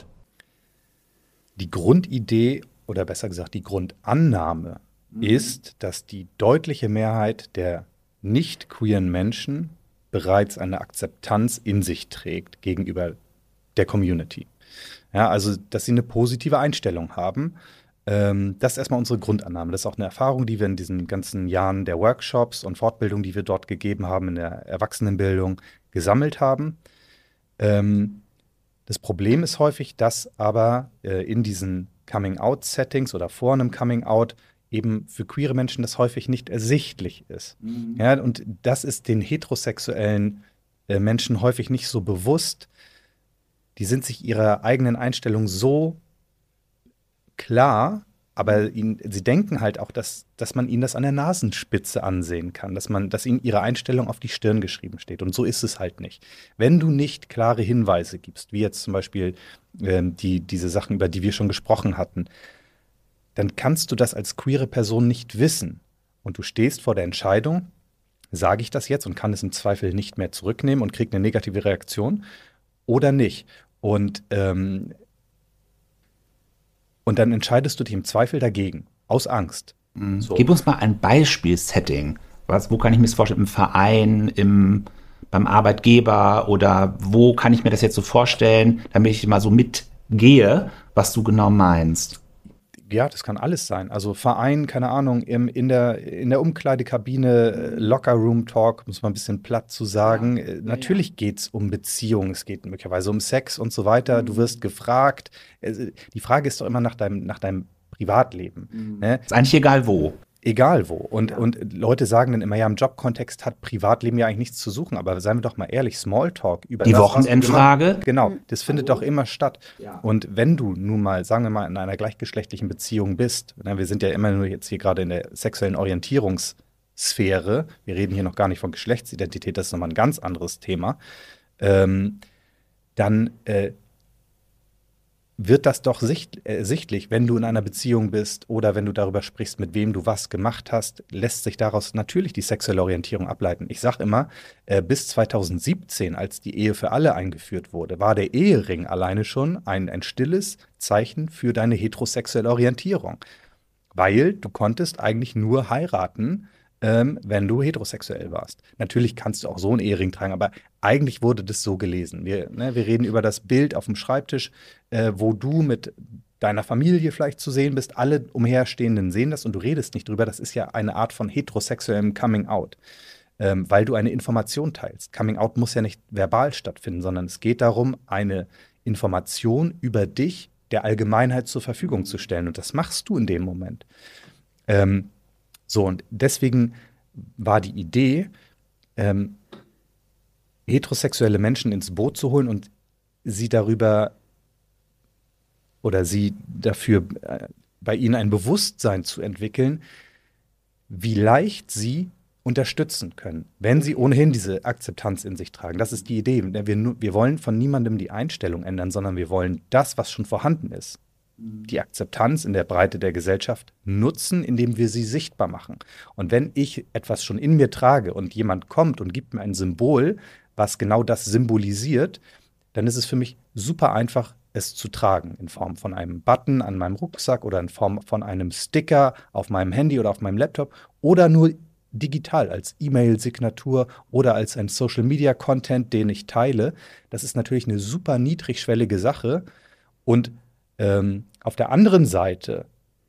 Die Grundidee, oder besser gesagt die Grundannahme, mhm. ist, dass die deutliche Mehrheit der nicht queeren Menschen bereits eine Akzeptanz in sich trägt gegenüber der Community. Ja, also, dass sie eine positive Einstellung haben. Ähm, das ist erstmal unsere Grundannahme. Das ist auch eine Erfahrung, die wir in diesen ganzen Jahren der Workshops und Fortbildung, die wir dort gegeben haben, in der Erwachsenenbildung gesammelt haben. Ähm, das Problem ist häufig, dass aber äh, in diesen Coming-out-Settings oder vor einem Coming-out eben für queere Menschen das häufig nicht ersichtlich ist. Mhm. Ja, und das ist den heterosexuellen äh, Menschen häufig nicht so bewusst. Die sind sich ihrer eigenen Einstellung so klar, aber ihnen, sie denken halt auch, dass, dass man ihnen das an der Nasenspitze ansehen kann, dass man, dass ihnen ihre Einstellung auf die Stirn geschrieben steht. Und so ist es halt nicht. Wenn du nicht klare Hinweise gibst, wie jetzt zum Beispiel äh, die, diese Sachen, über die wir schon gesprochen hatten, dann kannst du das als queere Person nicht wissen. Und du stehst vor der Entscheidung, sage ich das jetzt und kann es im Zweifel nicht mehr zurücknehmen und kriege eine negative Reaktion oder nicht. Und, ähm, und dann entscheidest du dich im Zweifel dagegen, aus Angst. Mhm. So. Gib uns mal ein Beispiel-Setting. Was, wo kann ich mir das vorstellen? Im Verein, im, beim Arbeitgeber oder wo kann ich mir das jetzt so vorstellen, damit ich mal so mitgehe, was du genau meinst? Ja, das kann alles sein. Also Verein, keine Ahnung, im, in, der, in der Umkleidekabine, Locker-Room-Talk, um es mal ein bisschen platt zu sagen. Ja. Natürlich ja. geht es um Beziehungen, es geht möglicherweise um Sex und so weiter. Mhm. Du wirst gefragt. Die Frage ist doch immer nach deinem, nach deinem Privatleben. Mhm. Ne? Ist eigentlich egal wo. Egal wo. Und, Ja. und Leute sagen dann immer, ja, im Jobkontext hat Privatleben ja eigentlich nichts zu suchen. Aber seien wir doch mal ehrlich, Smalltalk über Die das, was du Wochenendfrage. gemacht- Genau, das findet Hallo? doch immer statt. Ja. Und wenn du nun mal, sagen wir mal, in einer gleichgeschlechtlichen Beziehung bist, na, wir sind ja immer nur jetzt hier gerade in der sexuellen Orientierungssphäre, wir reden hier noch gar nicht von Geschlechtsidentität, das ist nochmal ein ganz anderes Thema, ähm, dann äh, wird das doch sicht, äh, sichtlich, wenn du in einer Beziehung bist oder wenn du darüber sprichst, mit wem du was gemacht hast, lässt sich daraus natürlich die sexuelle Orientierung ableiten. Ich sage immer, äh, bis zweitausendsiebzehn, als die Ehe für alle eingeführt wurde, war der Ehering alleine schon ein, ein stilles Zeichen für deine heterosexuelle Orientierung. Weil du konntest eigentlich nur heiraten, ähm, wenn du heterosexuell warst. Natürlich kannst du auch so einen Ehering tragen, aber eigentlich wurde das so gelesen. Wir, ne, wir reden über das Bild auf dem Schreibtisch, äh, wo du mit deiner Familie vielleicht zu sehen bist. Alle Umherstehenden sehen das und du redest nicht drüber. Das ist ja eine Art von heterosexuellem Coming-out, ähm, weil du eine Information teilst. Coming-out muss ja nicht verbal stattfinden, sondern es geht darum, eine Information über dich der Allgemeinheit zur Verfügung zu stellen. Und das machst du in dem Moment. Ähm, So, und deswegen war die Idee, ähm, heterosexuelle Menschen ins Boot zu holen und sie darüber oder sie dafür äh, bei ihnen ein Bewusstsein zu entwickeln, wie leicht sie unterstützen können, wenn sie ohnehin diese Akzeptanz in sich tragen. Das ist die Idee. Wir, nu- wir wollen von niemandem die Einstellung ändern, sondern wir wollen das, was schon vorhanden ist, die Akzeptanz in der Breite der Gesellschaft nutzen, indem wir sie sichtbar machen. Und wenn ich etwas schon in mir trage und jemand kommt und gibt mir ein Symbol, was genau das symbolisiert, dann ist es für mich super einfach, es zu tragen, in Form von einem Button an meinem Rucksack oder in Form von einem Sticker auf meinem Handy oder auf meinem Laptop oder nur digital als E-Mail-Signatur oder als ein Social-Media-Content, den ich teile. Das ist natürlich eine super niedrigschwellige Sache. Und Ähm, auf der anderen Seite,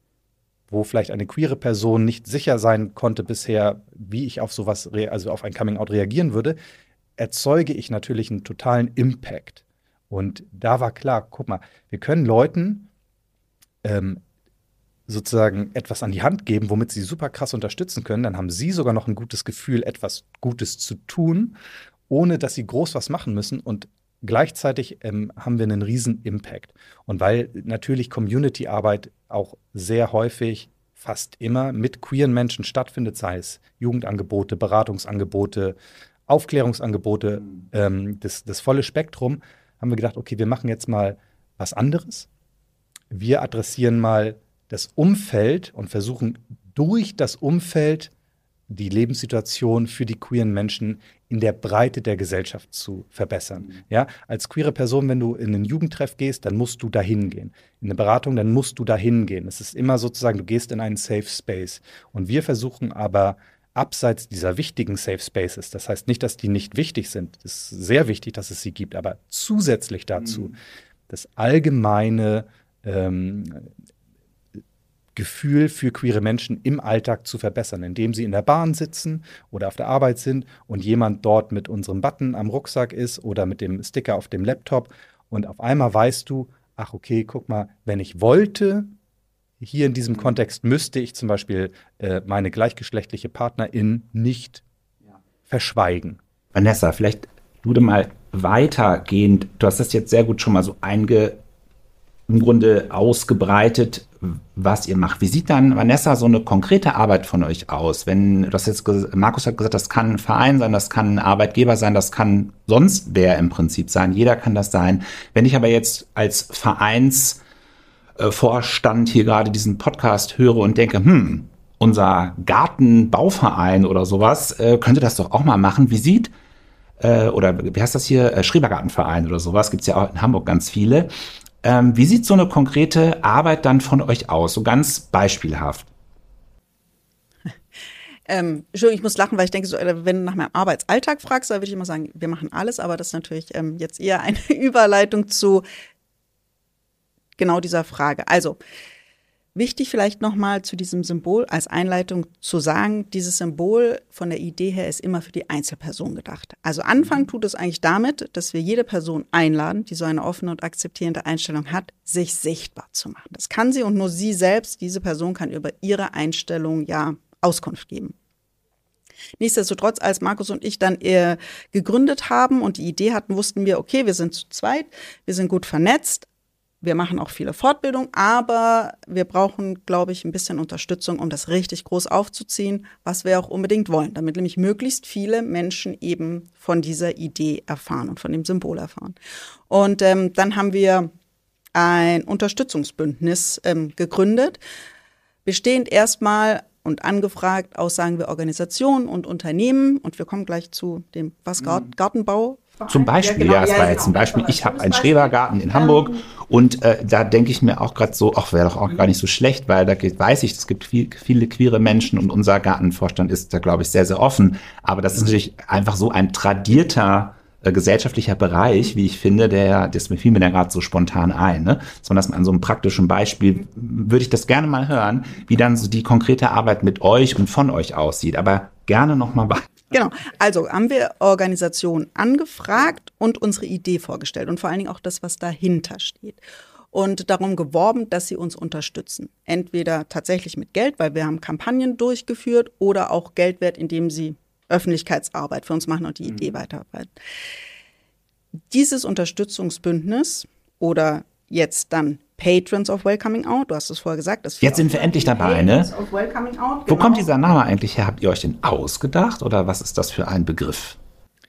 wo vielleicht eine queere Person nicht sicher sein konnte bisher, wie ich auf sowas, rea- also auf ein Coming-out reagieren würde, erzeuge ich natürlich einen totalen Impact. Und da war klar, guck mal, wir können Leuten ähm, sozusagen etwas an die Hand geben, womit sie super krass unterstützen können. Dann haben sie sogar noch ein gutes Gefühl, etwas Gutes zu tun, ohne dass sie groß was machen müssen. Und gleichzeitig ähm, haben wir einen riesen Impact. Und weil natürlich Community-Arbeit auch sehr häufig, fast immer mit queeren Menschen stattfindet, sei es Jugendangebote, Beratungsangebote, Aufklärungsangebote, ähm, das, das volle Spektrum, haben wir gedacht, okay, wir machen jetzt mal was anderes. Wir adressieren mal das Umfeld und versuchen durch das Umfeld die Lebenssituation für die queeren Menschen in der Breite der Gesellschaft zu verbessern. Mhm. Ja, als queere Person, wenn du in einen Jugendtreff gehst, dann musst du dahin gehen. In eine Beratung, dann musst du dahin gehen. Es ist immer sozusagen, du gehst in einen Safe Space. Und wir versuchen aber abseits dieser wichtigen Safe Spaces, das heißt nicht, dass die nicht wichtig sind, es ist sehr wichtig, dass es sie gibt, aber zusätzlich dazu mhm. das allgemeine ähm, Gefühl für queere Menschen im Alltag zu verbessern, indem sie in der Bahn sitzen oder auf der Arbeit sind und jemand dort mit unserem Button am Rucksack ist oder mit dem Sticker auf dem Laptop und auf einmal weißt du, ach okay, guck mal, wenn ich wollte, hier in diesem Kontext müsste ich zum Beispiel äh, meine gleichgeschlechtliche Partnerin nicht ja. verschweigen. Vanessa, vielleicht du da mal weitergehend, du hast das jetzt sehr gut schon mal so einge im Grunde ausgebreitet, was ihr macht. Wie sieht dann, Vanessa, so eine konkrete Arbeit von euch aus? Wenn du hast jetzt, Markus hat gesagt, das kann ein Verein sein, das kann ein Arbeitgeber sein, das kann sonst wer im Prinzip sein. Jeder kann das sein. Wenn ich aber jetzt als Vereinsvorstand hier gerade diesen Podcast höre und denke, hm, unser Gartenbauverein oder sowas, könnte das doch auch mal machen. Wie sieht, oder wie heißt das hier, Schrebergartenverein oder sowas, gibt es ja auch in Hamburg ganz viele. Ähm, wie sieht so eine konkrete Arbeit dann von euch aus, so ganz beispielhaft? Ähm, Entschuldigung, ich muss lachen, weil ich denke, so, wenn du nach meinem Arbeitsalltag fragst, dann würde ich immer sagen, wir machen alles, aber das ist natürlich ähm, jetzt eher eine Überleitung zu genau dieser Frage. Also, Wichtig vielleicht nochmal zu diesem Symbol als Einleitung zu sagen, dieses Symbol von der Idee her ist immer für die Einzelperson gedacht. Also anfangen tut es eigentlich damit, dass wir jede Person einladen, die so eine offene und akzeptierende Einstellung hat, sich sichtbar zu machen. Das kann sie und nur sie selbst, diese Person kann über ihre Einstellung ja Auskunft geben. Nichtsdestotrotz, als Markus und ich dann eher gegründet haben und die Idee hatten, wussten wir, okay, wir sind zu zweit, wir sind gut vernetzt, wir machen auch viele Fortbildungen, aber wir brauchen, glaube ich, ein bisschen Unterstützung, um das richtig groß aufzuziehen, was wir auch unbedingt wollen, damit nämlich möglichst viele Menschen eben von dieser Idee erfahren und von dem Symbol erfahren. Und ähm, dann haben wir ein Unterstützungsbündnis ähm, gegründet, bestehend erstmal und angefragt aus, sagen wir, Organisationen und Unternehmen. Und wir kommen gleich zu dem, was, Gartenbau? Zum Beispiel, ja, genau. ja es war jetzt zum Beispiel, ich habe einen Schrebergarten in Hamburg und äh, da denke ich mir auch gerade so, ach, wäre doch auch gar nicht so schlecht, weil da geht, weiß ich, es gibt viel, viele queere Menschen und unser Gartenvorstand ist da, glaube ich, sehr, sehr offen. Aber das ist natürlich einfach so ein tradierter äh, gesellschaftlicher Bereich, wie ich finde, der, das fiel mir da gerade so spontan ein, ne? Sondern dass man an so einem praktischen Beispiel, würde ich das gerne mal hören, wie dann so die konkrete Arbeit mit euch und von euch aussieht. Aber gerne nochmal weiter. Genau, also haben wir Organisationen angefragt und unsere Idee vorgestellt und vor allen Dingen auch das, was dahinter steht. Und darum geworben, dass sie uns unterstützen. Entweder tatsächlich mit Geld, weil wir haben Kampagnen durchgeführt, oder auch Geldwert, indem sie Öffentlichkeitsarbeit für uns machen und die mhm. Idee weiterarbeiten. Dieses Unterstützungsbündnis oder jetzt dann Patrons of Welcoming Out, du hast es vorher gesagt. Das jetzt sind wir endlich dabei, ne? Out, Wo genau. kommt dieser Name eigentlich her? Habt ihr euch den ausgedacht oder was ist das für ein Begriff?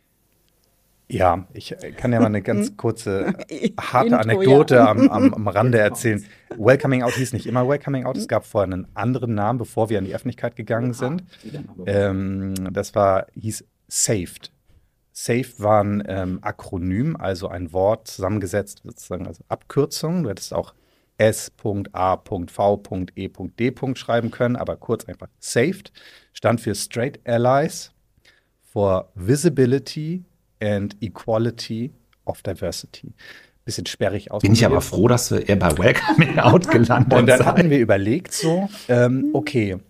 Ja, ich kann ja mal eine ganz kurze, harte Intro, Anekdote ja. am, am, am Rande erzählen. Welcoming Out hieß nicht immer Welcoming Out, es gab vorher einen anderen Namen, bevor wir an die Öffentlichkeit gegangen sind. Ähm, das war, hieß Saved. Saved war ein ähm, Akronym, also ein Wort zusammengesetzt, sozusagen als Abkürzung. Du hättest auch S A V E D schreiben können, aber kurz einfach Saved. Stand für Straight Allies for Visibility and Equality of Diversity. Bisschen sperrig aus. Bin ich aber froh, dass wir eher bei Welcoming Out gelandet sind. Und dann hatten wir überlegt so, ähm, okay,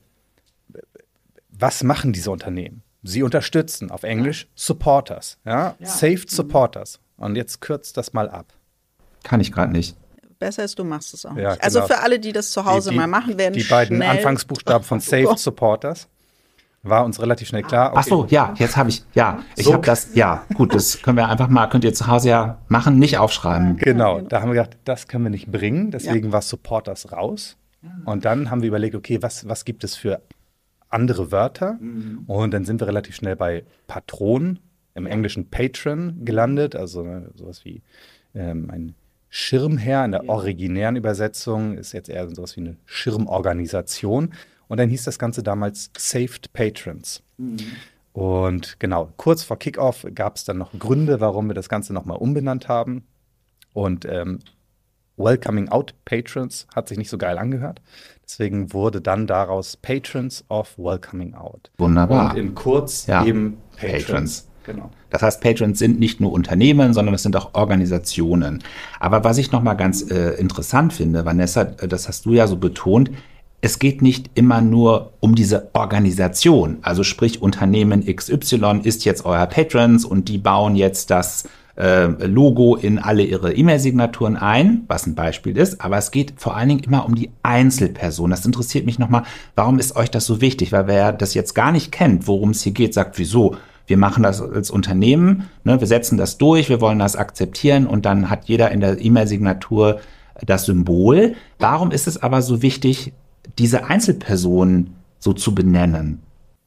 was machen diese Unternehmen? Sie unterstützen, auf Englisch Supporters, ja, ja. Saved Supporters. Und jetzt kürzt das mal ab. Kann ich gerade nicht. Besser ist, du machst es auch ja, nicht. Also genau. für alle, die das zu Hause die, die, mal machen werden, die beiden schnell. Anfangsbuchstaben von Saved Supporters war uns relativ schnell klar. Okay. Ach so, ja, jetzt habe ich, ja, ich so. habe das, ja, gut, das können wir einfach mal, könnt ihr zu Hause ja machen, nicht aufschreiben. Genau, da haben wir gedacht, das können wir nicht bringen, deswegen ja. war Supporters raus. Und dann haben wir überlegt, okay, was, was gibt es für andere Wörter? Mhm. Und dann sind wir relativ schnell bei Patron, im Englischen Patron gelandet, also sowas wie ähm, ein Schirmherr in der originären Übersetzung, ist jetzt eher sowas wie eine Schirmorganisation. Und dann hieß das Ganze damals Saved Patrons. Mhm. Und genau, kurz vor Kickoff gab es dann noch Gründe, warum wir das Ganze nochmal umbenannt haben. Und ähm, Welcoming Out Patrons hat sich nicht so geil angehört. Deswegen wurde dann daraus Patrons of Welcoming Out. Wunderbar. Und in kurz ja. eben Patrons. Patrons. Genau. Das heißt, Patrons sind nicht nur Unternehmen, sondern es sind auch Organisationen. Aber was ich nochmal ganz äh, interessant finde, Vanessa, das hast du ja so betont, es geht nicht immer nur um diese Organisation. Also sprich, Unternehmen X Y ist jetzt euer Patrons und die bauen jetzt das äh, Logo in alle ihre E-Mail-Signaturen ein, was ein Beispiel ist. Aber es geht vor allen Dingen immer um die Einzelperson. Das interessiert mich nochmal, warum ist euch das so wichtig? Weil wer das jetzt gar nicht kennt, worum es hier geht, sagt, wieso? Wir machen das als Unternehmen, ne, wir setzen das durch, wir wollen das akzeptieren und dann hat jeder in der E-Mail-Signatur das Symbol. Warum ist es aber so wichtig, diese Einzelpersonen so zu benennen?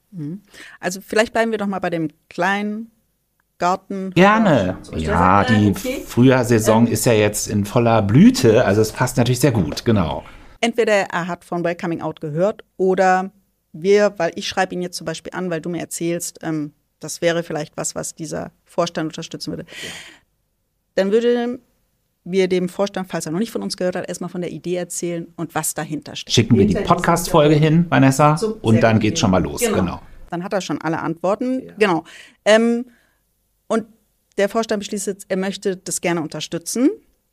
Also vielleicht bleiben wir doch mal bei dem kleinen Garten. Gerne. Ja, die okay. Frühjahrsaison ähm, ist ja jetzt in voller Blüte, also es passt natürlich sehr gut, genau. Entweder er hat von Welcoming Out gehört oder wir, weil ich schreibe ihn jetzt zum Beispiel an, weil du mir erzählst, ähm, das wäre vielleicht was, was dieser Vorstand unterstützen würde. Ja. Dann würde wir dem Vorstand, falls er noch nicht von uns gehört hat, erstmal von der Idee erzählen und was dahinter steht. Schicken wir die Podcast-Folge hin, Vanessa, so, und dann geht's schon mal los. Genau. genau. Dann hat er schon alle Antworten. Ja. Genau. Ähm, und der Vorstand beschließt jetzt, er möchte das gerne unterstützen.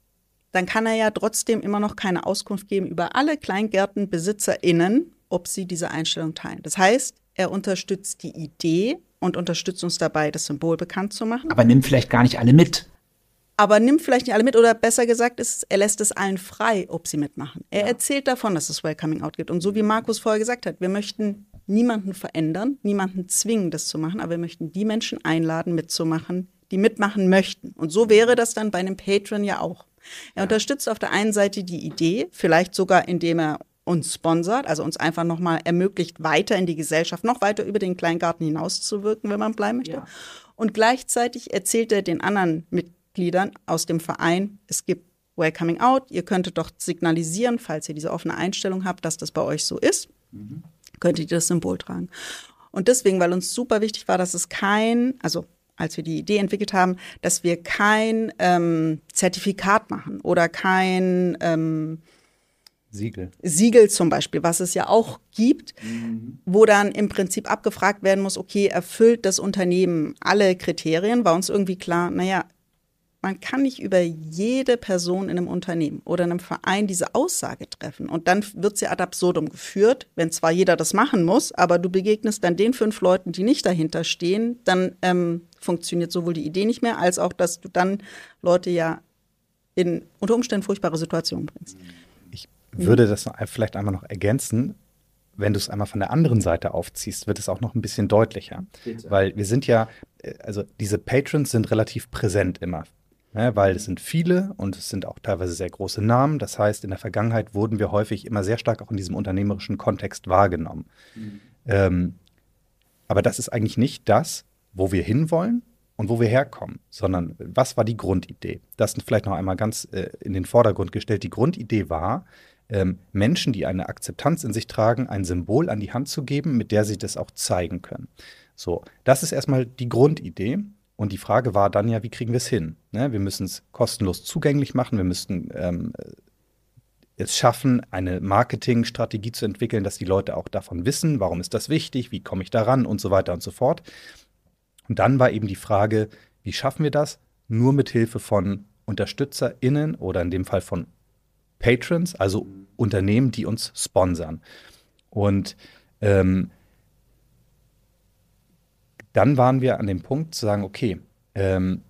dann kann er ja trotzdem immer noch keine Auskunft geben über alle KleingärtenbesitzerInnen, ob sie diese Einstellung teilen. Das heißt, er unterstützt die Idee und unterstützt uns dabei, das Symbol bekannt zu machen. Aber nimmt vielleicht gar nicht alle mit. Aber nimmt vielleicht nicht alle mit oder besser gesagt, ist, er lässt es allen frei, ob sie mitmachen. Er Ja. erzählt davon, dass es Welcoming Out gibt. Und so wie Markus vorher gesagt hat, wir möchten niemanden verändern, niemanden zwingen, das zu machen, aber wir möchten die Menschen einladen, mitzumachen, die mitmachen möchten. Und so wäre das dann bei einem Patreon ja auch. Er unterstützt auf der einen Seite die Idee, vielleicht sogar indem er uns sponsert, also uns einfach nochmal ermöglicht, weiter in die Gesellschaft, noch weiter über den Kleingarten hinauszuwirken, wenn man bleiben möchte. Ja. Und gleichzeitig erzählt er den anderen Mitgliedern aus dem Verein, es gibt Welcoming Out, ihr könntet doch signalisieren, falls ihr diese offene Einstellung habt, dass das bei euch so ist, mhm. könntet ihr das Symbol tragen. Und deswegen, weil uns super wichtig war, dass es kein, also als wir die Idee entwickelt haben, dass wir kein ähm, Zertifikat machen oder kein ähm, Siegel. Siegel zum Beispiel, was es ja auch gibt, mhm. wo dann im Prinzip abgefragt werden muss, okay, erfüllt das Unternehmen alle Kriterien? War uns irgendwie klar, naja, man kann nicht über jede Person in einem Unternehmen oder in einem Verein diese Aussage treffen. Und dann wird sie ad absurdum geführt, wenn zwar jeder das machen muss, aber du begegnest dann den fünf Leuten, die nicht dahinter stehen, dann ähm, funktioniert sowohl die Idee nicht mehr, als auch, dass du dann Leute ja in unter Umständen furchtbare Situationen bringst. Ich würde das noch, vielleicht einmal noch ergänzen. Wenn du es einmal von der anderen Seite aufziehst, wird es auch noch ein bisschen deutlicher. Bitte. Weil wir sind ja, also diese Patrons sind relativ präsent immer. Ja, weil es sind viele und es sind auch teilweise sehr große Namen. Das heißt, in der Vergangenheit wurden wir häufig immer sehr stark auch in diesem unternehmerischen Kontext wahrgenommen. Mhm. Ähm, aber das ist eigentlich nicht das, wo wir hinwollen und wo wir herkommen, sondern was war die Grundidee? Das ist vielleicht noch einmal ganz äh, in den Vordergrund gestellt. Die Grundidee war, ähm, Menschen, die eine Akzeptanz in sich tragen, ein Symbol an die Hand zu geben, mit der sie das auch zeigen können. So, das ist erstmal die Grundidee. Und die Frage war dann ja, wie kriegen wir es hin? Ne? Wir müssen es kostenlos zugänglich machen. Wir müssten ähm, es schaffen, eine Marketingstrategie zu entwickeln, dass die Leute auch davon wissen, warum ist das wichtig, wie komme ich daran und so weiter und so fort. Und dann war eben die Frage, wie schaffen wir das? Nur mit Hilfe von UnterstützerInnen oder in dem Fall von Patrons, also Unternehmen, die uns sponsern. Und ähm, dann waren wir an dem Punkt zu sagen, okay, ähm,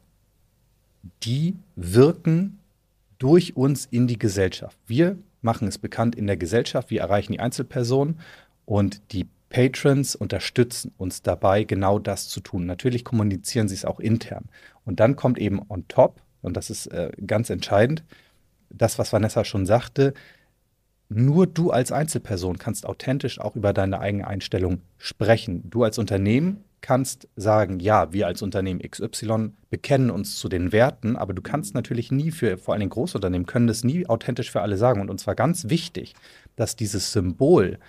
die wirken durch uns in die Gesellschaft. Wir machen es bekannt in der Gesellschaft, wir erreichen die Einzelpersonen und die Patrons unterstützen uns dabei, genau das zu tun. Natürlich kommunizieren sie es auch intern. Und dann kommt eben on top, und das ist äh, ganz entscheidend, das, was Vanessa schon sagte, nur du als Einzelperson kannst authentisch auch über deine eigene Einstellung sprechen. Du als Unternehmen kannst sagen, ja, wir als Unternehmen X Y bekennen uns zu den Werten, aber du kannst natürlich nie für, vor allem Großunternehmen, können das nie authentisch für alle sagen. Und uns war ganz wichtig, dass dieses Symbol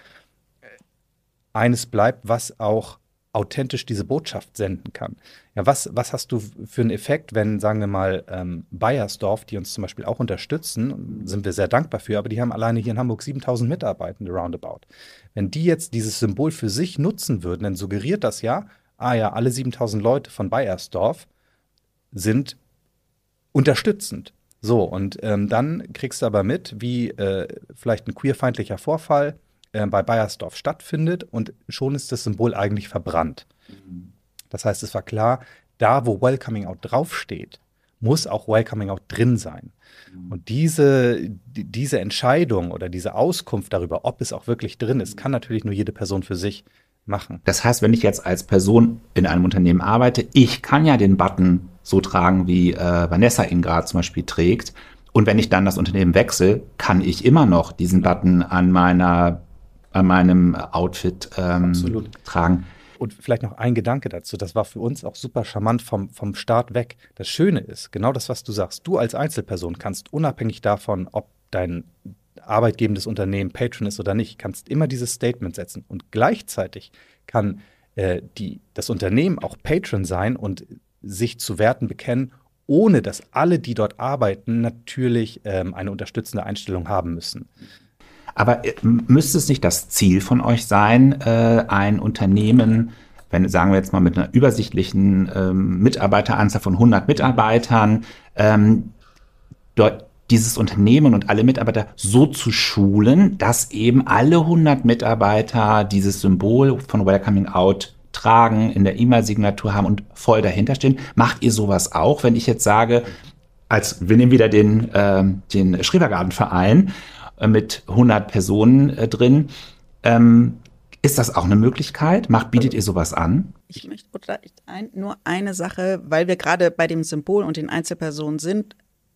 eines bleibt, was auch authentisch diese Botschaft senden kann. Ja, was, was hast du für einen Effekt, wenn, sagen wir mal, ähm, Baiersdorf, die uns zum Beispiel auch unterstützen, sind wir sehr dankbar für, aber die haben alleine hier in Hamburg siebentausend Mitarbeitende roundabout. Wenn die jetzt dieses Symbol für sich nutzen würden, dann suggeriert das ja, ah ja, alle siebentausend Leute von Baiersdorf sind unterstützend. So, und ähm, dann kriegst du aber mit, wie äh, vielleicht ein queerfeindlicher Vorfall äh, bei Baiersdorf stattfindet und schon ist das Symbol eigentlich verbrannt. Mhm. Das heißt, es war klar, da wo Welcoming Out draufsteht, muss auch Welcoming Out drin sein. Mhm. Und diese, die, diese Entscheidung oder diese Auskunft darüber, ob es auch wirklich drin ist, kann natürlich nur jede Person für sich machen. Das heißt, wenn ich jetzt als Person in einem Unternehmen arbeite, ich kann ja den Button so tragen, wie äh, Vanessa ihn gerade zum Beispiel trägt. Und wenn ich dann das Unternehmen wechsle, kann ich immer noch diesen Button an meiner, an meinem Outfit ähm, tragen. Und vielleicht noch ein Gedanke dazu, das war für uns auch super charmant vom, vom Start weg. Das Schöne ist, genau das, was du sagst, du als Einzelperson kannst unabhängig davon, ob dein arbeitgebendes Unternehmen Patron ist oder nicht, kannst immer dieses Statement setzen. Und gleichzeitig kann äh, die, das Unternehmen auch Patron sein und sich zu Werten bekennen, ohne dass alle, die dort arbeiten, natürlich ähm, eine unterstützende Einstellung haben müssen. Aber müsste es nicht das Ziel von euch sein, äh, ein Unternehmen, wenn, sagen wir jetzt mal mit einer übersichtlichen ähm, Mitarbeiteranzahl von hundert Mitarbeitern, ähm, dort dieses Unternehmen und alle Mitarbeiter so zu schulen, dass eben alle hundert Mitarbeiter dieses Symbol von Welcoming Out tragen, in der E-Mail-Signatur haben und voll dahinter stehen. Macht ihr sowas auch, wenn ich jetzt sage, als wir nehmen wieder den, äh, den Schrebergartenverein äh, mit hundert Personen äh, drin, ähm, ist das auch eine Möglichkeit? Macht, bietet ihr sowas an? Ich möchte ein, nur eine Sache, weil wir gerade bei dem Symbol und den Einzelpersonen sind.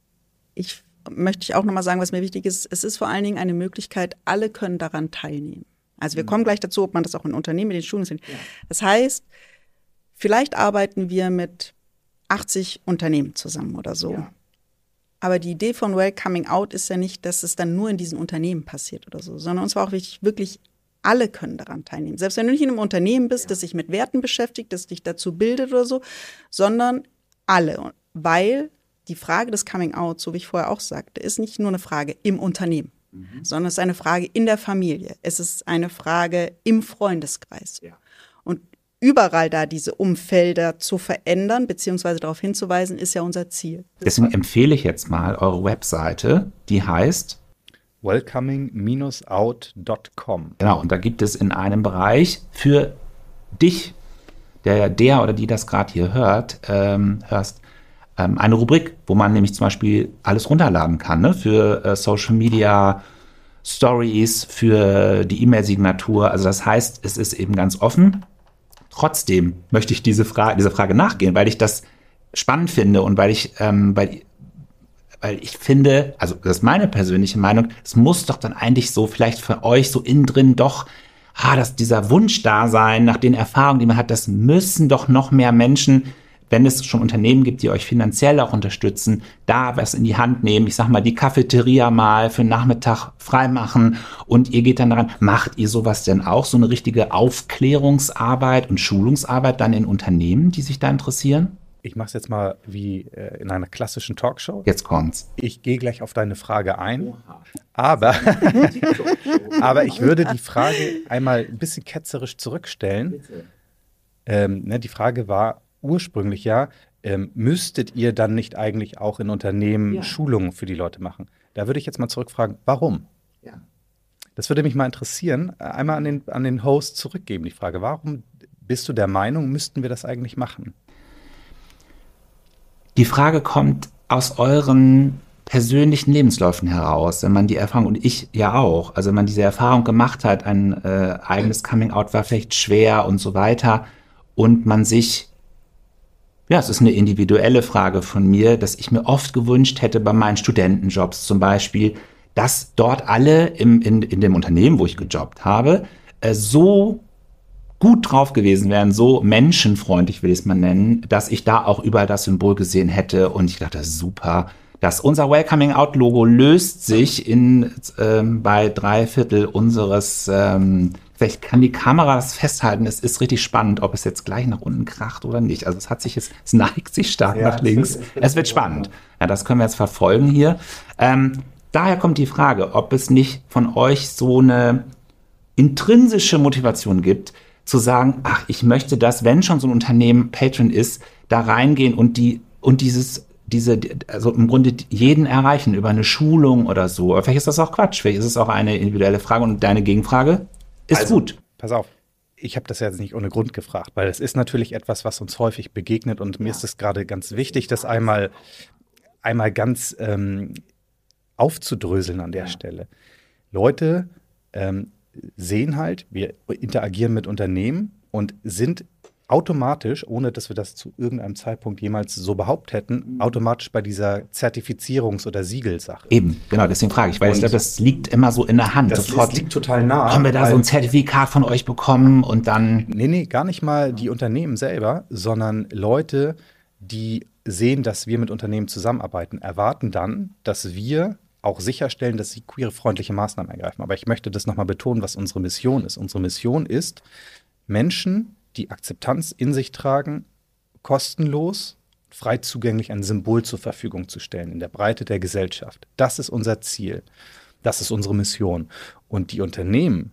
Ich möchte ich auch nochmal sagen, was mir wichtig ist. Es ist vor allen Dingen eine Möglichkeit, alle können daran teilnehmen. Also wir mhm. kommen gleich dazu, ob man das auch in Unternehmen, mit den Schulen sieht. Ja. Das heißt, vielleicht arbeiten wir mit achtzig Unternehmen zusammen oder so. Ja. Aber die Idee von Welcoming Out ist ja nicht, dass es dann nur in diesen Unternehmen passiert oder so, sondern uns war auch wichtig, wirklich alle können daran teilnehmen. Selbst wenn du nicht in einem Unternehmen bist, ja. das sich mit Werten beschäftigt, das dich dazu bildet oder so, sondern alle. Weil die Frage des Coming Out, so wie ich vorher auch sagte, ist nicht nur eine Frage im Unternehmen, mhm. sondern es ist eine Frage in der Familie. Es ist eine Frage im Freundeskreis. Ja. Und überall da diese Umfelder zu verändern, beziehungsweise darauf hinzuweisen, ist ja unser Ziel. Deswegen empfehle ich jetzt mal eure Webseite, die heißt welcoming Bindestrich out Punkt com. Genau, und da gibt es in einem Bereich für dich, der, der oder die das gerade hier hört, ähm, hörst, ähm, eine Rubrik, wo man nämlich zum Beispiel alles runterladen kann, ne? Für äh, Social Media, Stories, für die E-Mail-Signatur. Also das heißt, es ist eben ganz offen. Trotzdem möchte ich diese Frage, dieser Frage nachgehen, weil ich das spannend finde und weil ich, ähm, weil, weil ich finde, also das ist meine persönliche Meinung, es muss doch dann eigentlich so vielleicht für euch so innen drin doch, ah, dass dieser Wunsch da sein, nach den Erfahrungen, die man hat, das müssen doch noch mehr Menschen, wenn es schon Unternehmen gibt, die euch finanziell auch unterstützen, da was in die Hand nehmen, ich sag mal, die Cafeteria mal für den Nachmittag freimachen und ihr geht dann daran, macht ihr sowas denn auch, so eine richtige Aufklärungsarbeit und Schulungsarbeit dann in Unternehmen, die sich da interessieren? Ich mache es jetzt mal wie äh, in einer klassischen Talkshow. Jetzt kommt's. Ich gehe gleich auf deine Frage ein, aber, aber ich würde die Frage einmal ein bisschen ketzerisch zurückstellen. Ähm, ne, die Frage war ursprünglich ja, ähm, müsstet ihr dann nicht eigentlich auch in Unternehmen ja. Schulungen für die Leute machen? Da würde ich jetzt mal zurückfragen, warum? Ja. Das würde mich mal interessieren, einmal an den, an den Host zurückgeben, die Frage, warum bist du der Meinung, müssten wir das eigentlich machen? Die Frage kommt aus euren persönlichen Lebensläufen heraus, wenn man die Erfahrung, und ich ja auch, also wenn man diese Erfahrung gemacht hat, ein äh, eigenes Coming-out war vielleicht schwer und so weiter und man sich, ja, es ist eine individuelle Frage von mir, dass ich mir oft gewünscht hätte bei meinen Studentenjobs zum Beispiel, dass dort alle im, in, in dem Unternehmen, wo ich gejobbt habe, äh, so gut drauf gewesen wären, so menschenfreundlich will ich es mal nennen, dass ich da auch überall das Symbol gesehen hätte und ich dachte, super, dass unser Welcoming Out Logo löst sich in ähm, bei drei Viertel unseres, ähm, vielleicht kann die Kamera das festhalten, es ist richtig spannend, ob es jetzt gleich nach unten kracht oder nicht. Also es hat sich jetzt, es neigt sich stark ja, nach links. Es wird spannend. Ja, das können wir jetzt verfolgen hier. Ähm, daher kommt die Frage, ob es nicht von euch so eine intrinsische Motivation gibt, zu sagen, ach, ich möchte das, wenn schon so ein Unternehmen Patron ist, da reingehen und die und dieses, diese, also im Grunde jeden erreichen über eine Schulung oder so. Oder vielleicht ist das auch Quatsch, vielleicht ist es auch eine individuelle Frage und deine Gegenfrage ist also, gut. Pass auf, ich habe das jetzt nicht ohne Grund gefragt, weil es ist natürlich etwas, was uns häufig begegnet und mir ist es gerade ganz wichtig, das einmal, einmal ganz ähm, aufzudröseln an der ja. Stelle. Leute, ähm, sehen halt, wir interagieren mit Unternehmen und sind automatisch, ohne dass wir das zu irgendeinem Zeitpunkt jemals so behauptet hätten, automatisch bei dieser Zertifizierungs- oder Siegelsache. Eben, genau, deswegen frage ich, weil und ich glaube, das liegt immer so in der Hand. Das Sofort liegt total nah. Haben wir da so ein Zertifikat von euch bekommen und dann... Nee, nee, gar nicht mal die Unternehmen selber, sondern Leute, die sehen, dass wir mit Unternehmen zusammenarbeiten, erwarten dann, dass wir auch sicherstellen, dass sie queerfreundliche Maßnahmen ergreifen. Aber ich möchte das nochmal betonen, was unsere Mission ist. Unsere Mission ist, Menschen, die Akzeptanz in sich tragen, kostenlos, frei zugänglich ein Symbol zur Verfügung zu stellen in der Breite der Gesellschaft. Das ist unser Ziel. Das ist unsere Mission. Und die Unternehmen,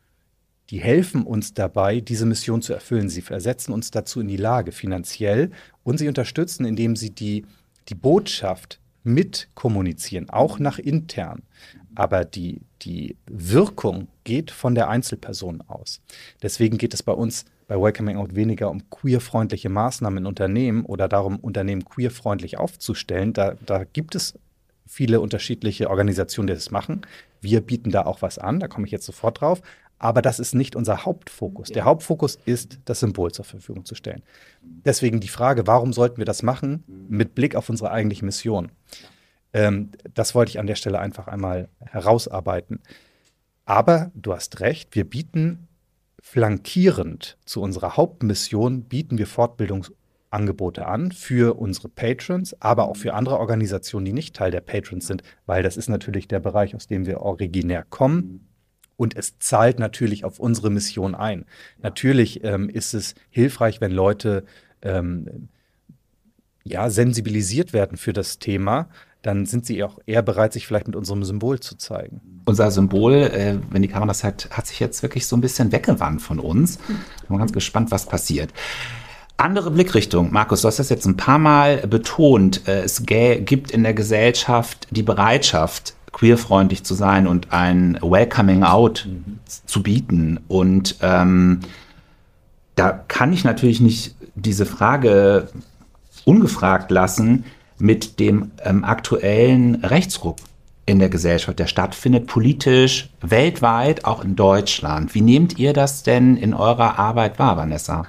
die helfen uns dabei, diese Mission zu erfüllen. Sie versetzen uns dazu in die Lage finanziell und sie unterstützen, indem sie die, die Botschaft mitkommunizieren, auch nach intern. Aber die, die Wirkung geht von der Einzelperson aus. Deswegen geht es bei uns bei Welcoming Out weniger um queerfreundliche Maßnahmen in Unternehmen oder darum, Unternehmen queerfreundlich aufzustellen. Da, da gibt es viele unterschiedliche Organisationen, die das machen. Wir bieten da auch was an, da komme ich jetzt sofort drauf. Aber das ist nicht unser Hauptfokus. Der Hauptfokus ist, das Symbol zur Verfügung zu stellen. Deswegen die Frage, warum sollten wir das machen, mit Blick auf unsere eigentliche Mission? Ähm, das wollte ich an der Stelle einfach einmal herausarbeiten. Aber du hast recht, wir bieten flankierend zu unserer Hauptmission, bieten wir Fortbildungsangebote an für unsere Patrons, aber auch für andere Organisationen, die nicht Teil der Patrons sind, weil das ist natürlich der Bereich, aus dem wir originär kommen. Und es zahlt natürlich auf unsere Mission ein. Natürlich ähm, ist es hilfreich, wenn Leute ähm, ja, sensibilisiert werden für das Thema. Dann sind sie auch eher bereit, sich vielleicht mit unserem Symbol zu zeigen. Unser Symbol, äh, wenn die Kamera das hat, hat sich jetzt wirklich so ein bisschen weggewandt von uns. Ich bin ganz gespannt, was passiert. Andere Blickrichtung. Markus, du hast das jetzt ein paar Mal betont. Äh, es gä- gibt in der Gesellschaft die Bereitschaft, queerfreundlich zu sein und ein Welcoming Out mhm. zu bieten. Und ähm, da kann ich natürlich nicht diese Frage ungefragt lassen mit dem ähm, aktuellen Rechtsruck in der Gesellschaft, der stattfindet, politisch, weltweit, auch in Deutschland. Wie nehmt ihr das denn in eurer Arbeit wahr, Vanessa?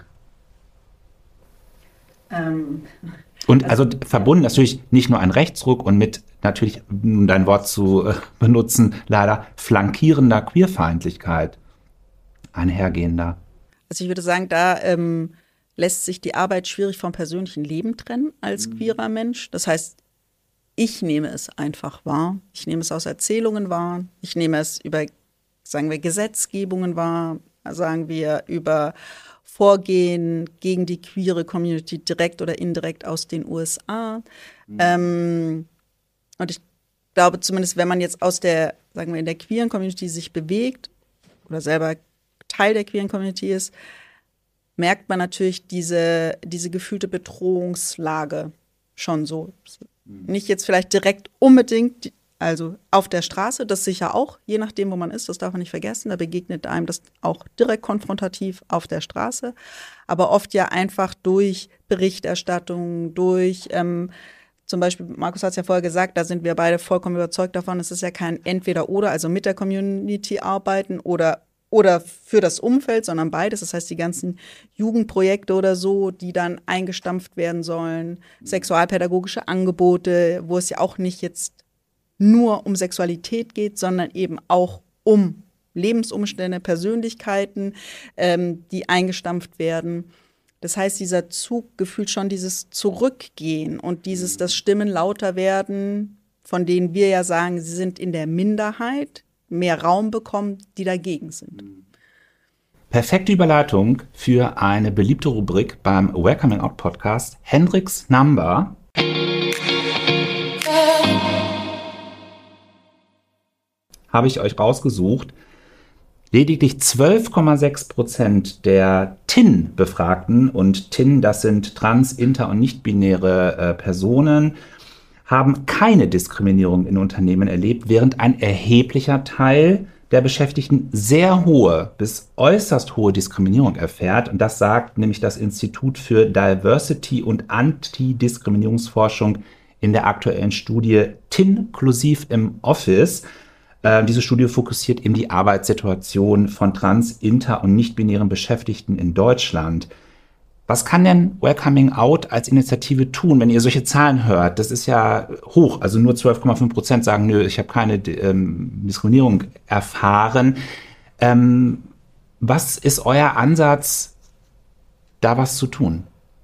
Ähm... Und also verbunden natürlich nicht nur ein Rechtsruck und mit natürlich, um dein Wort zu äh, benutzen, leider flankierender Queerfeindlichkeit einhergehender. Also ich würde sagen, da ähm, lässt sich die Arbeit schwierig vom persönlichen Leben trennen als queerer Mensch. Das heißt, ich nehme es einfach wahr. Ich nehme es aus Erzählungen wahr. Ich nehme es über, sagen wir, Gesetzgebungen wahr. Sagen wir über Vorgehen gegen die queere Community direkt oder indirekt aus den U S A. Mhm. Ähm, und ich glaube zumindest, wenn man jetzt aus der, sagen wir, in der queeren Community sich bewegt oder selber Teil der queeren Community ist, merkt man natürlich diese, diese gefühlte Bedrohungslage schon so. Mhm. Nicht jetzt vielleicht direkt unbedingt, also auf der Straße, das sicher auch, je nachdem, wo man ist, das darf man nicht vergessen, da begegnet einem das auch direkt konfrontativ auf der Straße, aber oft ja einfach durch Berichterstattung, durch, ähm, zum Beispiel, Markus hat es ja vorher gesagt, da sind wir beide vollkommen überzeugt davon, es ist ja kein Entweder-Oder, also mit der Community arbeiten oder oder für das Umfeld, sondern beides. Das heißt, die ganzen Jugendprojekte oder so, die dann eingestampft werden sollen, sexualpädagogische Angebote, wo es ja auch nicht jetzt nur um Sexualität geht, sondern eben auch um Lebensumstände, Persönlichkeiten, ähm, die eingestampft werden. Das heißt, dieser Zug gefühlt schon dieses Zurückgehen und dieses, dass Stimmen lauter werden, von denen wir ja sagen, sie sind in der Minderheit, mehr Raum bekommen, die dagegen sind. Perfekte Überleitung für eine beliebte Rubrik beim Welcoming Out Podcast, Hendricks Number. Habe ich euch rausgesucht. Lediglich zwölf Komma sechs Prozent der T I N-Befragten, und T I N, das sind trans-, inter- und nicht-binäre äh, Personen, haben keine Diskriminierung in Unternehmen erlebt, während ein erheblicher Teil der Beschäftigten sehr hohe bis äußerst hohe Diskriminierung erfährt. Und das sagt nämlich das Institut für Diversity und Antidiskriminierungsforschung in der aktuellen Studie Tinklusiv im Office. Äh, diese Studie fokussiert eben die Arbeitssituation von trans-, inter- und nicht-binären Beschäftigten in Deutschland. Was kann denn Welcoming Out als Initiative tun, wenn ihr solche Zahlen hört? Das ist ja hoch, also nur zwölf Komma fünf Prozent sagen, nö, ich habe keine ähm, Diskriminierung erfahren. Ähm, was ist euer Ansatz, da was zu tun?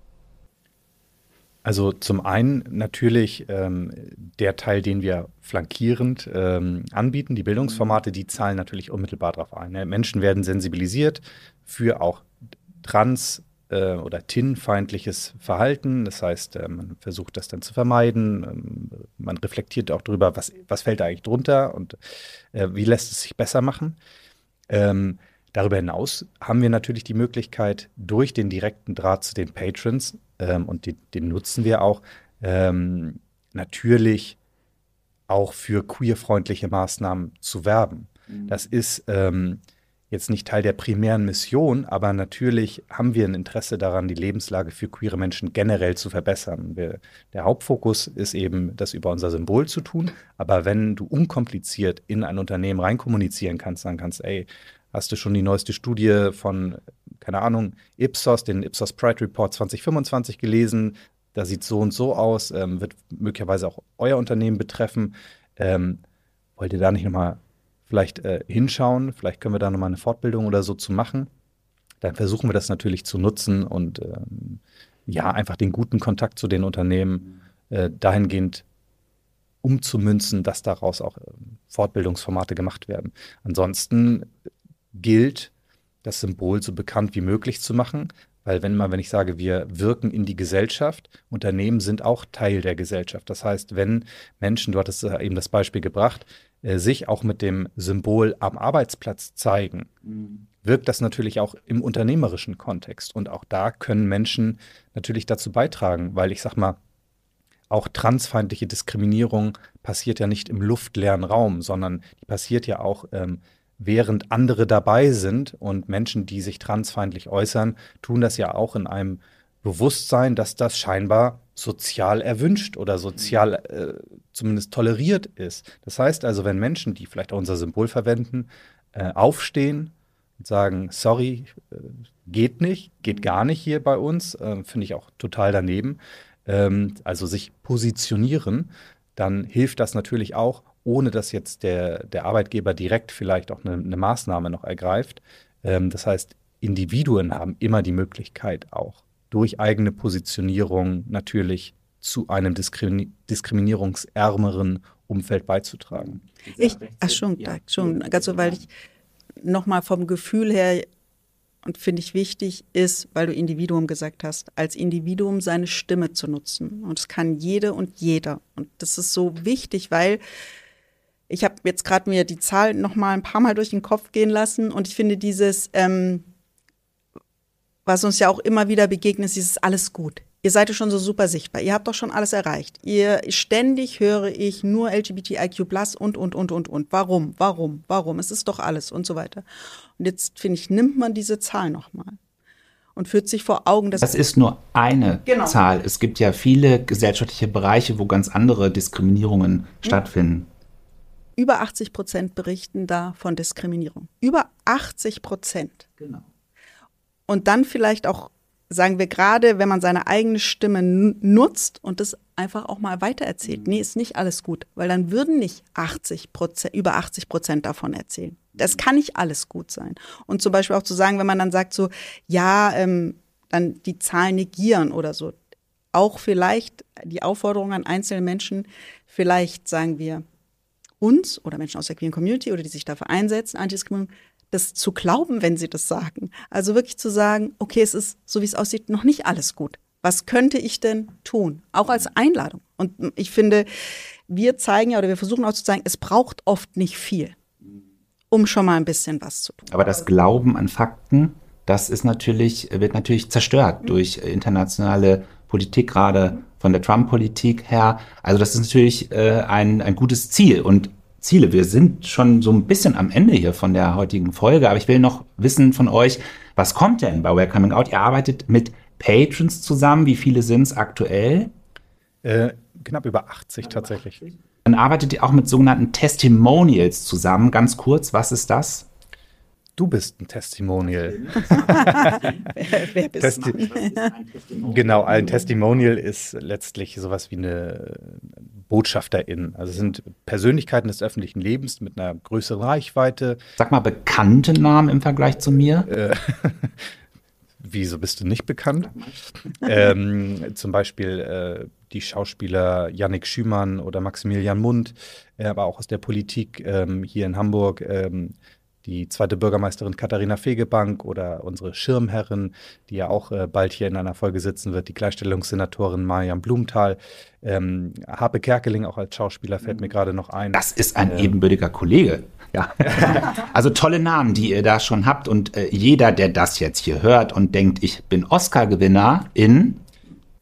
Also zum einen natürlich ähm, der Teil, den wir flankierend ähm, anbieten, die Bildungsformate, die zahlen natürlich unmittelbar darauf ein. Ne? Menschen werden sensibilisiert für auch trans- oder T I N-feindliches Verhalten. Das heißt, man versucht das dann zu vermeiden. Man reflektiert auch darüber, was, was fällt da eigentlich drunter und äh, wie lässt es sich besser machen. Ähm, darüber hinaus haben wir natürlich die Möglichkeit, durch den direkten Draht zu den Patrons, ähm, und die, den nutzen wir auch, ähm, natürlich auch für queerfreundliche Maßnahmen zu werben. Mhm. Das ist ähm, jetzt nicht Teil der primären Mission, aber natürlich haben wir ein Interesse daran, die Lebenslage für queere Menschen generell zu verbessern. Wir, der Hauptfokus ist eben, das über unser Symbol zu tun, aber wenn du unkompliziert in ein Unternehmen reinkommunizieren kannst, sagen kannst, ey, hast du schon die neueste Studie von, keine Ahnung, Ipsos, den Ipsos Pride Report zwanzig fünfundzwanzig gelesen, da sieht so und so aus, ähm, wird möglicherweise auch euer Unternehmen betreffen. Ähm, wollt ihr da nicht nochmal vielleicht äh, hinschauen? Vielleicht können wir da nochmal eine Fortbildung oder so zu machen. Dann versuchen wir das natürlich zu nutzen und ähm, ja, einfach den guten Kontakt zu den Unternehmen äh, dahingehend umzumünzen, dass daraus auch äh, Fortbildungsformate gemacht werden. Ansonsten gilt, das Symbol so bekannt wie möglich zu machen, weil wenn man, wenn ich sage, wir wirken in die Gesellschaft, Unternehmen sind auch Teil der Gesellschaft. Das heißt, wenn Menschen, du hattest eben das Beispiel gebracht, äh, sich auch mit dem Symbol am Arbeitsplatz zeigen, mhm. wirkt das natürlich auch im unternehmerischen Kontext. Und auch da können Menschen natürlich dazu beitragen, weil ich sag mal, auch transfeindliche Diskriminierung passiert ja nicht im luftleeren Raum, sondern die passiert ja auch ähm, während andere dabei sind, und Menschen, die sich transfeindlich äußern, tun das ja auch in einem Bewusstsein, dass das scheinbar sozial erwünscht oder sozial äh, zumindest toleriert ist. Das heißt also, wenn Menschen, die vielleicht auch unser Symbol verwenden, äh, aufstehen und sagen, sorry, äh, geht nicht, geht gar nicht hier bei uns, äh, finde ich auch total daneben, ähm, also sich positionieren, dann hilft das natürlich auch, ohne dass jetzt der, der Arbeitgeber direkt vielleicht auch eine, eine Maßnahme noch ergreift. Ähm, das heißt, Individuen haben immer die Möglichkeit, auch durch eigene Positionierung natürlich zu einem diskrimin- diskriminierungsärmeren Umfeld beizutragen. Ich, ach schon, ja. schon, ganz so, weil ich nochmal vom Gefühl her, und finde ich wichtig, ist, weil du Individuum gesagt hast, als Individuum seine Stimme zu nutzen. Und das kann jede und jeder. Und das ist so wichtig, weil ich habe jetzt gerade mir die Zahl noch mal ein paar Mal durch den Kopf gehen lassen, und ich finde dieses, ähm, was uns ja auch immer wieder begegnet, ist dieses alles gut. Ihr seid ja schon so super sichtbar, ihr habt doch schon alles erreicht. Ihr ständig höre ich nur L G B T I Q plus und, und, und, und, und. Warum, warum, warum? Es ist doch alles und so weiter. Und jetzt, finde ich, nimmt man diese Zahl noch mal und führt sich vor Augen, dass... Das ist nur eine genau. Zahl. Es gibt ja viele gesellschaftliche Bereiche, wo ganz andere Diskriminierungen hm. stattfinden. Über achtzig Prozent berichten da von Diskriminierung. Über achtzig Prozent. Genau. Und dann vielleicht auch, sagen wir gerade, wenn man seine eigene Stimme n- nutzt und das einfach auch mal weitererzählt. Mhm. Nee, ist nicht alles gut, weil dann würden nicht achtzig Prozent, über achtzig Prozent davon erzählen. Das kann nicht alles gut sein. Und zum Beispiel auch zu sagen, wenn man dann sagt so, ja, ähm, dann die Zahlen negieren oder so. Auch vielleicht die Aufforderung an einzelne Menschen, vielleicht sagen wir, uns oder Menschen aus der queeren Community oder die sich dafür einsetzen, Antidiskriminierung, das zu glauben, wenn sie das sagen. Also wirklich zu sagen, okay, es ist, so wie es aussieht, noch nicht alles gut. Was könnte ich denn tun? Auch als Einladung. Und ich finde, wir zeigen ja, oder wir versuchen auch zu zeigen, es braucht oft nicht viel, um schon mal ein bisschen was zu tun. Aber das Glauben an Fakten, das ist natürlich, wird natürlich zerstört mhm. durch internationale Politik, gerade von der Trump-Politik her. Also das ist natürlich äh, ein, ein gutes Ziel. Und Ziele, wir sind schon so ein bisschen am Ende hier von der heutigen Folge, aber ich will noch wissen von euch, was kommt denn bei Welcoming Out? Ihr arbeitet mit Patrons zusammen. Wie viele sind es aktuell? Äh, knapp über achtzig tatsächlich. Dann arbeitet ihr auch mit sogenannten Testimonials zusammen. Ganz kurz, was ist das? Du bist ein Testimonial. wer, wer bist Testi- du? Genau, ein Testimonial ist letztlich sowas wie eine Botschafterin. Also es sind Persönlichkeiten des öffentlichen Lebens mit einer größeren Reichweite. Sag mal bekannte Namen im Vergleich zu mir. Äh, wieso bist du nicht bekannt? ähm, zum Beispiel äh, die Schauspieler Yannick Schümann oder Maximilian Mund, äh, aber auch aus der Politik ähm, hier in Hamburg, ähm, die zweite Bürgermeisterin Katharina Fegebank oder unsere Schirmherrin, die ja auch äh, bald hier in einer Folge sitzen wird, die Gleichstellungssenatorin Mariam Blumenthal, ähm, Harpe Kerkeling auch als Schauspieler fällt mir gerade noch ein. Das ist ein ähm, ebenbürtiger Kollege. Ja. Also tolle Namen, die ihr da schon habt, und äh, jeder, der das jetzt hier hört und denkt, ich bin Oscar-Gewinner in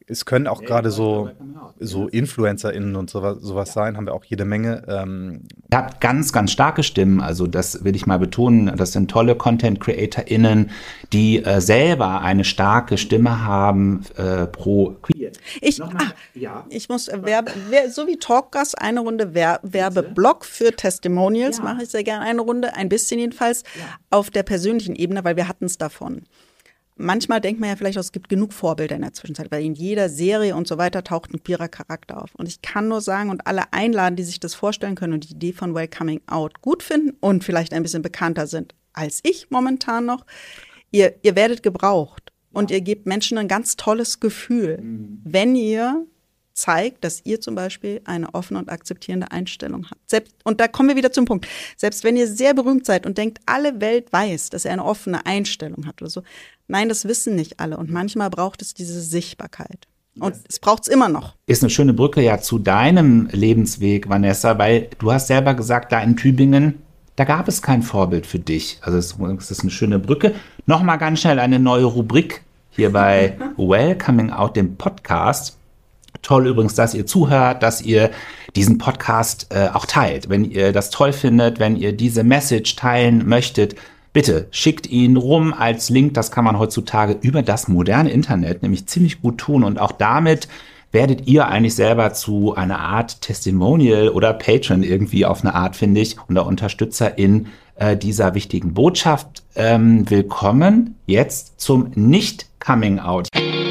es können auch gerade so, so InfluencerInnen und sowas, sowas sein, haben wir auch jede Menge. Ähm. Ihr habt ganz, ganz starke Stimmen, also das will ich mal betonen, das sind tolle Content-CreatorInnen, die äh, selber eine starke Stimme haben äh, pro Queer. Ich, ah, ja. ich muss, äh, Werbe, wer, so wie Talkgast, eine Runde Wer, Werbeblock für Testimonials, ja. mache ich sehr gerne eine Runde, ein bisschen jedenfalls, ja. auf der persönlichen Ebene, weil wir hatten es davon. Manchmal denkt man ja vielleicht, es gibt genug Vorbilder in der Zwischenzeit, weil in jeder Serie und so weiter taucht ein queerer Charakter auf. Und ich kann nur sagen und alle einladen, die sich das vorstellen können und die Idee von Welcoming Out gut finden und vielleicht ein bisschen bekannter sind als ich momentan noch, ihr, ihr werdet gebraucht und ihr gebt Menschen ein ganz tolles Gefühl, mhm. wenn ihr zeigt, dass ihr zum Beispiel eine offene und akzeptierende Einstellung habt. Selbst, und da kommen wir wieder zum Punkt. Selbst wenn ihr sehr berühmt seid und denkt, alle Welt weiß, dass ihr eine offene Einstellung habt oder so. Nein, das wissen nicht alle. Und manchmal braucht es diese Sichtbarkeit. Und yes. es braucht es immer noch. Ist eine schöne Brücke ja zu deinem Lebensweg, Vanessa, weil du hast selber gesagt, da in Tübingen, da gab es kein Vorbild für dich. Also es ist eine schöne Brücke. Nochmal ganz schnell eine neue Rubrik hier bei Welcoming Out, dem Podcast. Toll übrigens, dass ihr zuhört, dass ihr diesen Podcast äh, auch teilt. Wenn ihr das toll findet, wenn ihr diese Message teilen möchtet, bitte schickt ihn rum als Link. Das kann man heutzutage über das moderne Internet nämlich ziemlich gut tun. Und auch damit werdet ihr eigentlich selber zu einer Art Testimonial oder Patron irgendwie auf eine Art, finde ich, oder Unterstützerin äh, dieser wichtigen Botschaft. Ähm, willkommen jetzt zum Nicht-Coming-Out.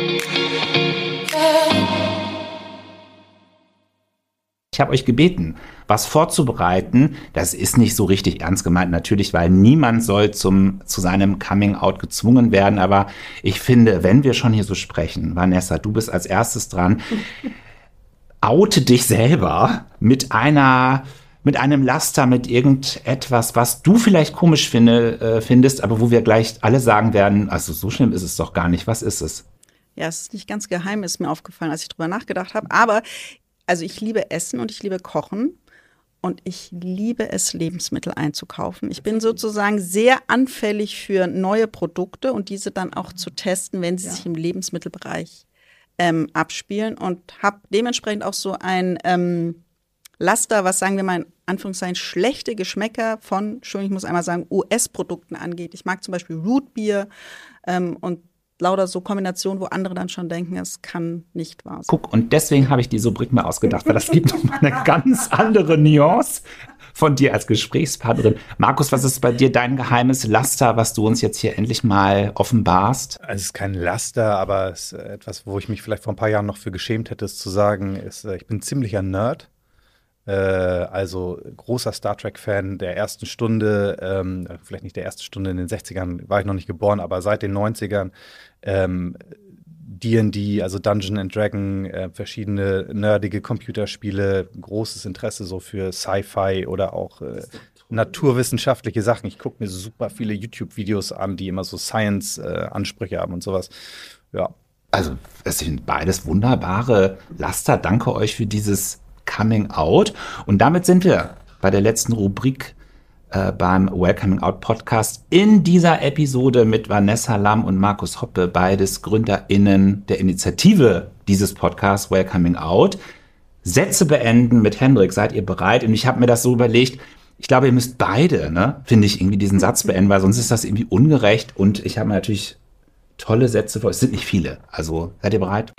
Ich habe euch gebeten, was vorzubereiten. Das ist nicht so richtig ernst gemeint, natürlich, weil niemand soll zum, zu seinem Coming-out gezwungen werden. Aber ich finde, wenn wir schon hier so sprechen, Vanessa, du bist als erstes dran, oute dich selber mit einer, mit einem Laster, mit irgendetwas, was du vielleicht komisch finde, äh, findest, aber wo wir gleich alle sagen werden, also so schlimm ist es doch gar nicht. Was ist es? Ja, es ist nicht ganz geheim, ist mir aufgefallen, als ich drüber nachgedacht habe. Aber also ich liebe Essen und ich liebe Kochen und ich liebe es, Lebensmittel einzukaufen. Ich bin sozusagen sehr anfällig für neue Produkte und diese dann auch zu testen, wenn sie ja. sich im Lebensmittelbereich ähm, abspielen und habe dementsprechend auch so ein ähm, Laster, was sagen wir mal in Anführungszeichen schlechte Geschmäcker von, Entschuldigung, ich muss einmal sagen, U S-Produkten angeht. Ich mag zum Beispiel Rootbier ähm, und lauter so Kombinationen, wo andere dann schon denken, es kann nicht wahr sein. Guck, und deswegen habe ich die Rubrik mir ausgedacht, weil das gibt nochmal eine ganz andere Nuance von dir als Gesprächspartnerin. Markus, was ist bei dir dein geheimes Laster, was du uns jetzt hier endlich mal offenbarst? Also es ist kein Laster, aber es ist etwas, wo ich mich vielleicht vor ein paar Jahren noch für geschämt hätte, es zu sagen, ist, ich bin ziemlicher Nerd. Also großer Star Trek-Fan der ersten Stunde, ähm, vielleicht nicht der ersten Stunde, in den sechzigern war ich noch nicht geboren, aber seit den neunzigern ähm, D und D, also Dungeon and Dragon, äh, verschiedene nerdige Computerspiele, großes Interesse so für Sci-Fi oder auch äh, naturwissenschaftliche Sachen. Ich gucke mir super viele YouTube-Videos an, die immer so Science-Ansprüche äh, haben und sowas. Ja. Also es sind beides wunderbare Laster. Danke euch für dieses Coming Out. Und damit sind wir bei der letzten Rubrik äh, beim Welcoming Out Podcast in dieser Episode mit Vanessa Lamm und Markus Hoppe, beides GründerInnen der Initiative dieses Podcasts Welcoming Out. Sätze beenden mit Hendrik. Seid ihr bereit? Und ich habe mir das so überlegt, ich glaube, ihr müsst beide, ne, finde ich, irgendwie diesen Satz beenden, weil sonst ist das irgendwie ungerecht. Und ich habe mir natürlich tolle Sätze vor. Es sind nicht viele. Also seid ihr bereit?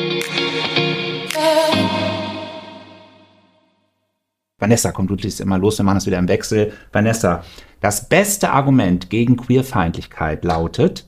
Vanessa, komm, du liest immer los, wir machen das wieder im Wechsel. Vanessa, das beste Argument gegen Queerfeindlichkeit lautet?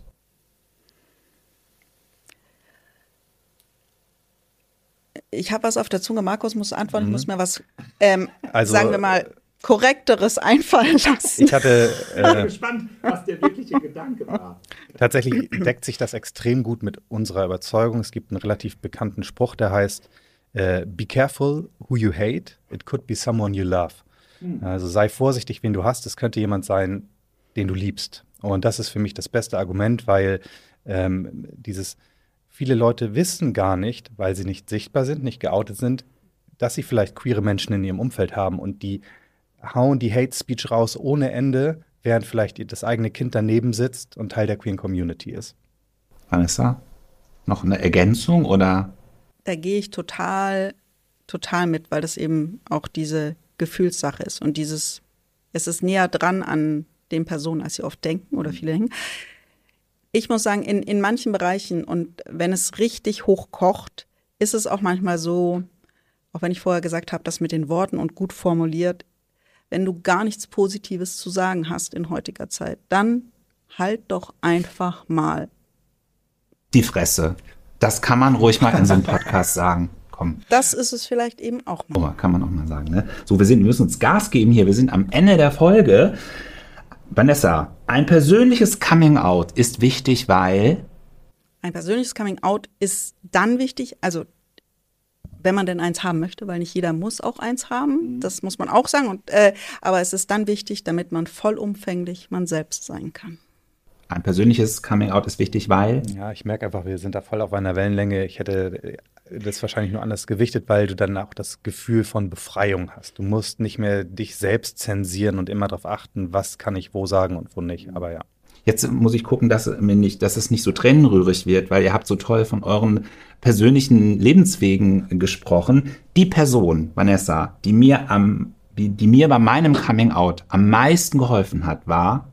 Ich habe was auf der Zunge, Markus muss antworten, mhm. ich muss mir was, ähm, also, sagen wir mal, Korrekteres einfallen lassen. Ich hatte, äh, ich bin gespannt, was der wirkliche Gedanke war. Tatsächlich deckt sich das extrem gut mit unserer Überzeugung. Es gibt einen relativ bekannten Spruch, der heißt, Uh, be careful who you hate, it could be someone you love. Mhm. Also sei vorsichtig, wen du hast, es könnte jemand sein, den du liebst. Und das ist für mich das beste Argument, weil ähm, dieses, viele Leute wissen gar nicht, weil sie nicht sichtbar sind, nicht geoutet sind, dass sie vielleicht queere Menschen in ihrem Umfeld haben und die hauen die Hate Speech raus ohne Ende, während vielleicht das eigene Kind daneben sitzt und Teil der queeren Community ist. Vanessa, noch eine Ergänzung oder? da gehe ich total, total mit, weil das eben auch diese Gefühlssache ist und dieses, es ist näher dran an den Personen, als sie oft denken oder viele denken. Ich muss sagen, in, in manchen Bereichen und wenn es richtig hoch kocht, ist es auch manchmal so, auch wenn ich vorher gesagt habe, das mit den Worten und gut formuliert, wenn du gar nichts Positives zu sagen hast in heutiger Zeit, dann halt doch einfach mal die Fresse. Das kann man ruhig mal in so einem Podcast sagen. Komm. Das ist es vielleicht eben auch mal. Oh, kann man auch mal sagen, ne? So, wir sind, wir müssen uns Gas geben hier. Wir sind am Ende der Folge. Vanessa, ein persönliches Coming-out ist wichtig, weil Ein persönliches Coming-out ist dann wichtig, also wenn man denn eins haben möchte, weil nicht jeder muss auch eins haben, das muss man auch sagen. Und, äh, aber es ist dann wichtig, damit man vollumfänglich man selbst sein kann. Ein persönliches Coming-out ist wichtig, weil Ja, ich merke einfach, wir sind da voll auf einer Wellenlänge. Ich hätte das wahrscheinlich nur anders gewichtet, weil du dann auch das Gefühl von Befreiung hast. Du musst nicht mehr dich selbst zensieren und immer darauf achten, was kann ich wo sagen und wo nicht. Aber ja. Jetzt muss ich gucken, dass, mir nicht, dass es nicht so tränenrührig wird, weil ihr habt so toll von euren persönlichen Lebenswegen gesprochen. Die Person, Vanessa, die mir, am, die, die mir bei meinem Coming-out am meisten geholfen hat, war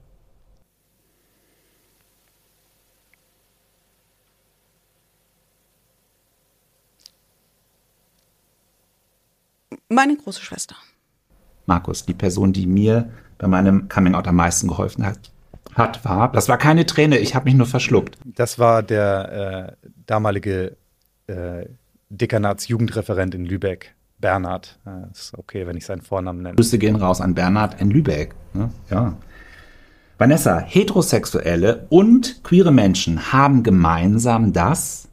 Meine große Schwester. Markus, die Person, die mir bei meinem Coming-out am meisten geholfen hat, hat war, das war keine Träne, ich habe mich nur verschluckt. Das war der äh, damalige äh, Dekanatsjugendreferent in Lübeck, Bernhard. Äh, ist okay, wenn ich seinen Vornamen nenne. Grüße gehen raus an Bernhard in Lübeck. Ne? Ja. Vanessa, Heterosexuelle und queere Menschen haben gemeinsam das?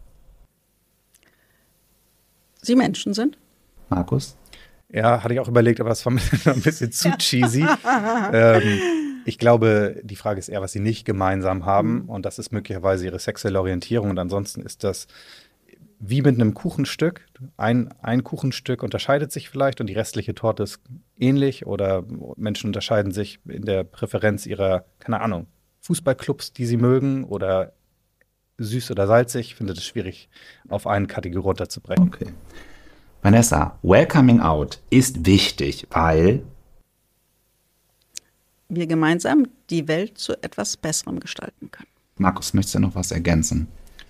Sie Menschen sind? Markus? Ja, hatte ich auch überlegt, aber es war ein bisschen zu cheesy. ähm, ich glaube, die Frage ist eher, was sie nicht gemeinsam haben. Und das ist möglicherweise ihre sexuelle Orientierung. Und ansonsten ist das wie mit einem Kuchenstück. Ein, ein Kuchenstück unterscheidet sich vielleicht und die restliche Torte ist ähnlich. Oder Menschen unterscheiden sich in der Präferenz ihrer, keine Ahnung, Fußballclubs, die sie mögen. Oder süß oder salzig. Ich finde es schwierig, auf eine Kategorie runterzubrechen. Okay. Vanessa, Welcoming Out ist wichtig, weil wir gemeinsam die Welt zu etwas Besserem gestalten können. Markus, möchtest du noch was ergänzen?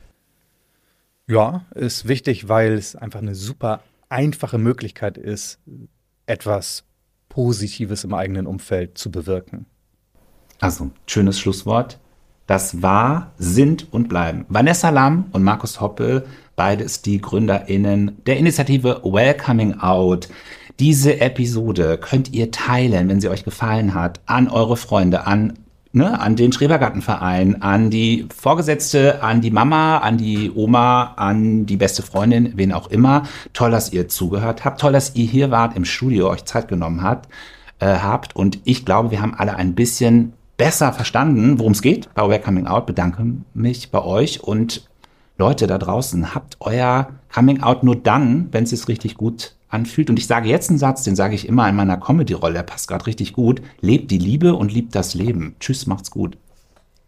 Ja, ist wichtig, weil es einfach eine super einfache Möglichkeit ist, etwas Positives im eigenen Umfeld zu bewirken. Also, schönes Schlusswort. Das war, sind und bleiben Vanessa Lamm und Markus Hoppe, beides die GründerInnen der Initiative Welcoming Out. Diese Episode könnt ihr teilen, wenn sie euch gefallen hat, an eure Freunde, an, ne, an den Schrebergartenverein, an die Vorgesetzte, an die Mama, an die Oma, an die beste Freundin, wen auch immer. Toll, dass ihr zugehört habt. Toll, dass ihr hier wart im Studio, euch Zeit genommen habt, äh, habt. Und ich glaube, wir haben alle ein bisschen besser verstanden, worum es geht bei Welcoming Out. Bedanke mich bei euch und Leute da draußen, habt euer Coming Out nur dann, wenn es sich richtig gut anfühlt. Und ich sage jetzt einen Satz, den sage ich immer in meiner Comedy-Rolle, der passt gerade richtig gut. Lebt die Liebe und liebt das Leben. Tschüss, macht's gut.